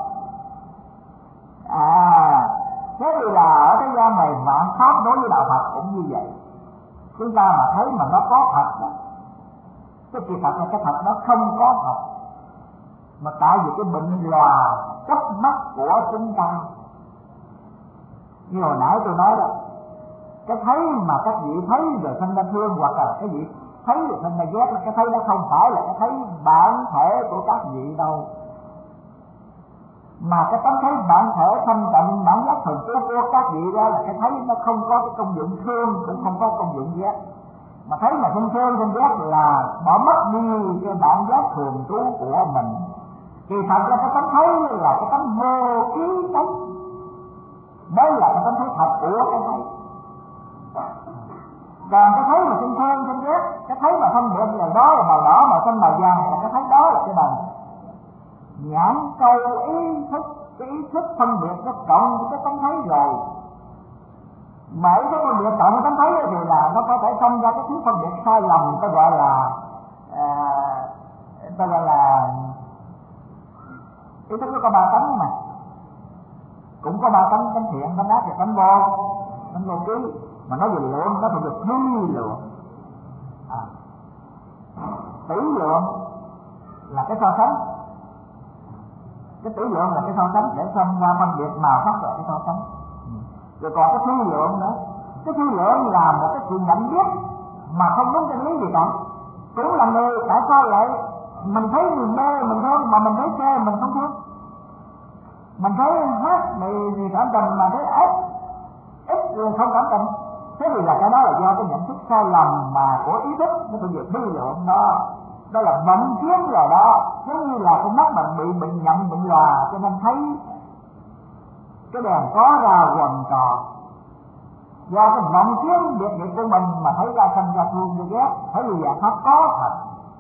À, thế thì là ở thế gian này vạn pháp đối với đạo Phật cũng như vậy. Chúng ta mà thấy mà nó có thật đó, cái sự thật là cái thật nó không có thật, mà tại vì cái bệnh lòa chấp mắt của chúng ta. Như hồi nãy tôi nói đó, cái thấy mà các vị thấy rồi sanh ra thương, hoặc là cái vị thấy rồi sanh ra ghét, là cái thấy đó không phải là cái thấy bản thể của các vị đâu, mà cái tấm thấy bản thể thanh tịnh bản giác thần của của các vị đó là cái thấy nó không có cái công dụng thương, cũng không có công dụng ghét. Mà thấy mà không thương không ghét là bỏ mất đi cái bản giác thường trú của mình. Thì thật ra cái tấm thấy là cái tấm vô ý tánh, mới là cái tánh thấy thật của cái thấy. Còn cái thấy mà sinh thương sinh ghét, cái thấy mà phân biệt là đó là màu đỏ màu xanh màu vàng, là cái thấy đó là cái bằng nhãn câu ý thức. Cái ý thức phân biệt nó cộng với cái tánh thấy rồi, mỗi cái phân biệt cộng với tánh thấy thì là nó có thể sinh ra cái thứ phân biệt sai lầm, ta gọi là à, ta gọi là ý thức nó có ba tánh mà, cũng có ba tánh: tánh thiện, tánh ác và tánh vô tánh vô ký. Mà nói về lượng nó thuộc về phi lượng. À, tỷ lượng là cái so sánh, cái tỷ lượng là cái so sánh để sinh ra phân biệt màu sắc là cái so sánh. Rồi còn cái phi lượng nữa, cái phi lượng là một cái sự nhận biết mà không đúng chân lý gì cả. Cũng là người, tại sao lại mình thấy người mê mình thương mà mình thấy chê mình không thương, mình thấy hát này gì cảm tình mà thấy ép ít người không cảm tình. Thế thì là cái đó là do cái nhận thức sai lầm mà của ý thức, nó thuộc về phi lượng đó. Đó là vọng kiến rồi đó, giống như là cái mắt mình bị bệnh nhậm bệnh lòa, cho nên thấy cái đèn có ra quần trò. Do cái vọng kiến biệt biệt của mình mà thấy ra sanh ra thương ra ghét, thấy như vậy nó có thật.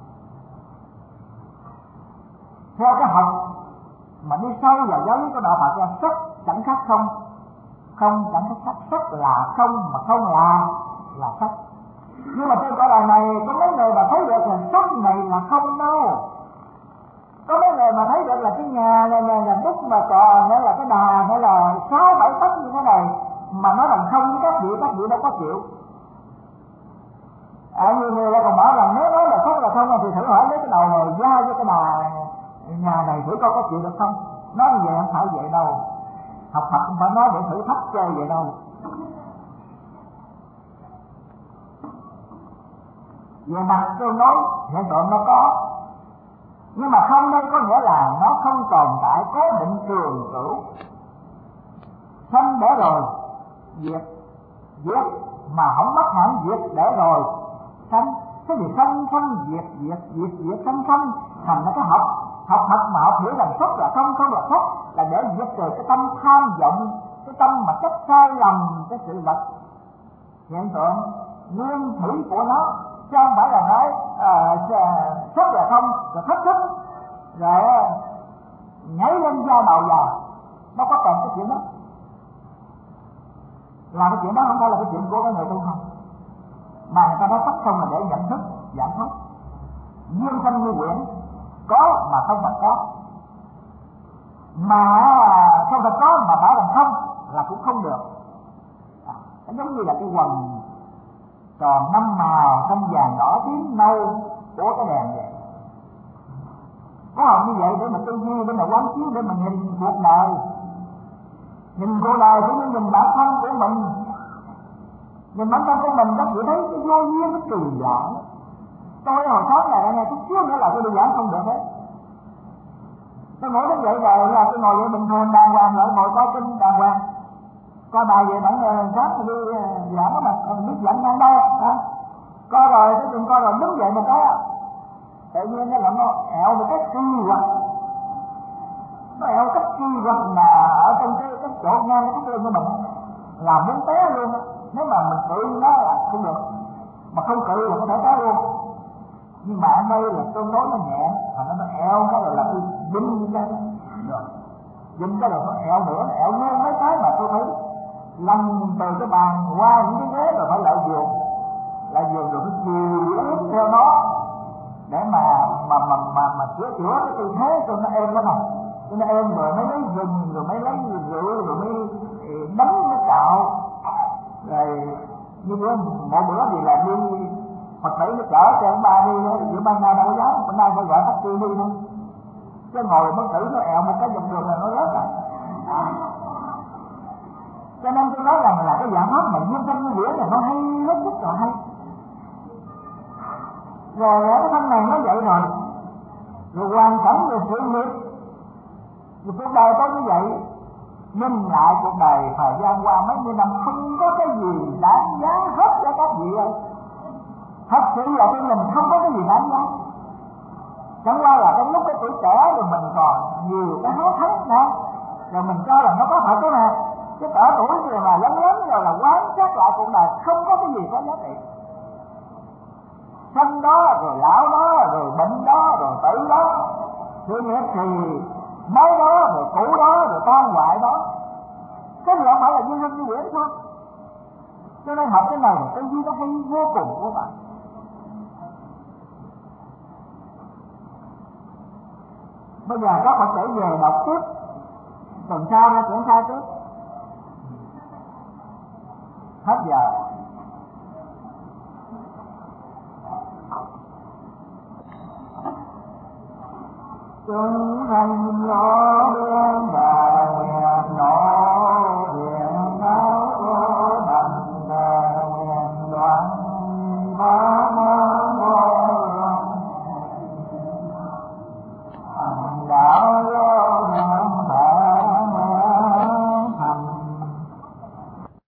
Theo cái học mà đi sâu vào giáo lý của đạo Phật là sắc chẳng khác không, không chẳng khác sắc, sắc là không mà không là là sắc. Nhưng mà trên cõi đời này có mấy người mà thấy được là sắc này là không đâu. Có mấy người mà thấy được là cái nhà này là, là đúc mà còn nữa là cái đà nữa là sáu bảy tấc như thế này mà nói rằng không với các vị, các vị đâu có chịu. À, nhiều người lại còn bảo rằng nếu nói là sắc là không thì thử hỏi lấy cái đầu rồi ra với cái đà nhà này thử coi có chịu được không. Nói như vậy không phải vậy đâu, học Phật không phải nói để thử thách chơi vậy đâu. Về mặt tôi nói hiện tượng nó có, nhưng mà không đây có nghĩa là nó không tồn tại cố định trường cửu. Sanh để rồi diệt, diệt mà không mất hẳn, diệt để rồi sanh. Cái gì sanh sanh diệt diệt diệt diệt sanh sanh thành nó cái học học Phật mà học hiểu rằng sắc là không, không là sắc, là để diệt trừ cái tâm tham vọng, cái tâm mà chấp sai lầm cái sự vật hiện tượng nguyên thủy của nó, chứ không phải là nói sắc uh, là không rồi thất thức rồi nhảy lên dao đầu vào. Nó có cần cái chuyện đó, làm cái chuyện đó không phải là cái chuyện của cái người tu không, mà người ta nói sắc không là để nhận thức giải thoát. Duyên sanh như quyển có mà không phải có, mà không phải có mà bảo rằng không là cũng không được. À, nó giống như là cái quần tròn năm màu xanh vàng đỏ tím nâu của cái đèn vậy. Có học như vậy để mà tư duy, để mà quán chiếu, để mà nhìn cuộc đời, nhìn cuộc đời cũng như nhìn bản thân của mình. Nhìn bản thân của mình các vị thấy cái vô duyên nó kỳ lạ. Tôi hồi sáng này nghe chút xíu nữa là tôi đi giảng không được hết. Tôi ngồi đến vậy rồi là tôi ngồi vậy bình thường đàng hoàng, lại ngồi coi kinh đàng hoàng, coi bài về đẳng sáng tôi đi giảng mà còn biết giảng ngang đâu hả? Coi rồi tôi từng coi rồi đứng dậy một cái tự nhiên nó làm nó ẹo một cái kỳ quặc, nó ẹo cách kỳ quặc mà ở trong cái cái chỗ ngang cái lưng của mình làm muốn té luôn. Nếu mà mình tự nó là không được, mà không cự là có thể té luôn. Nhưng mà ở đây là tương đối nó nhẹ, mà nó eo cái rồi là tôi dính cái rồi dính cái rồi nó eo nữa, nó eo nguyên mấy cái mà tôi thấy lăn từ cái bàn qua những cái ghế rồi phải lại giường, lại giường rồi cái chiều ướt theo nó để mà mà mà mà mà sửa chữa cái tư thế cho nó êm đó này, cho nó êm rồi mới lấy gừng rồi mới lấy rượu rồi mới đánh nó cạo rồi. Như bữa mỗi bữa thì là đi Phật tử nó chở cho ông ba đi, giữa ban ngày đâu có dám, hôm nay phải gọi taxi đi thôi, chứ ngồi bất tử nó ẹo một cái dòng đường là nó rớt à. À. Cho nên tôi nói rằng là cái dạng pháp mà duyên sanh như nghĩa này nó hay, hết sức là hay. Rồi cái thân này nó vậy rồi, rồi hoàn cảnh rồi sự nghiệp, rồi cuộc đời tôi như vậy, nhìn lại cuộc đời thời gian qua mấy mươi năm không có cái gì đáng giá hết cho các vị ơi. Thật sự là tôi mình không có cái gì đáng giá. Chẳng qua là trong lúc cái tuổi trẻ rồi mình còn nhiều cái háo thắng nè, rồi mình cho là nó có thật đó nè, Cái cỡ tuổi rồi mà lớn lớn rồi là quán sát lại cuộc đời, không có cái gì có giá trị. Sanh đó, rồi lão đó, rồi bệnh đó, rồi tử đó, sự nghiệp thì mới đó, rồi cũ đó, rồi con ngoại đó. Cái gì không phải là duyên sinh như quyển thôi. Cho nên học cái này là cái duy nó hay vô cùng của bạn. Bây giờ các Phật tử về đọc tiếp, tuần sau ra triển khai tiếp. Hết giờ. Chúng thành lo đêm và nguyện nổ nguyện tháo vô bằng và nguyện đoạn ba môn môn đạo vô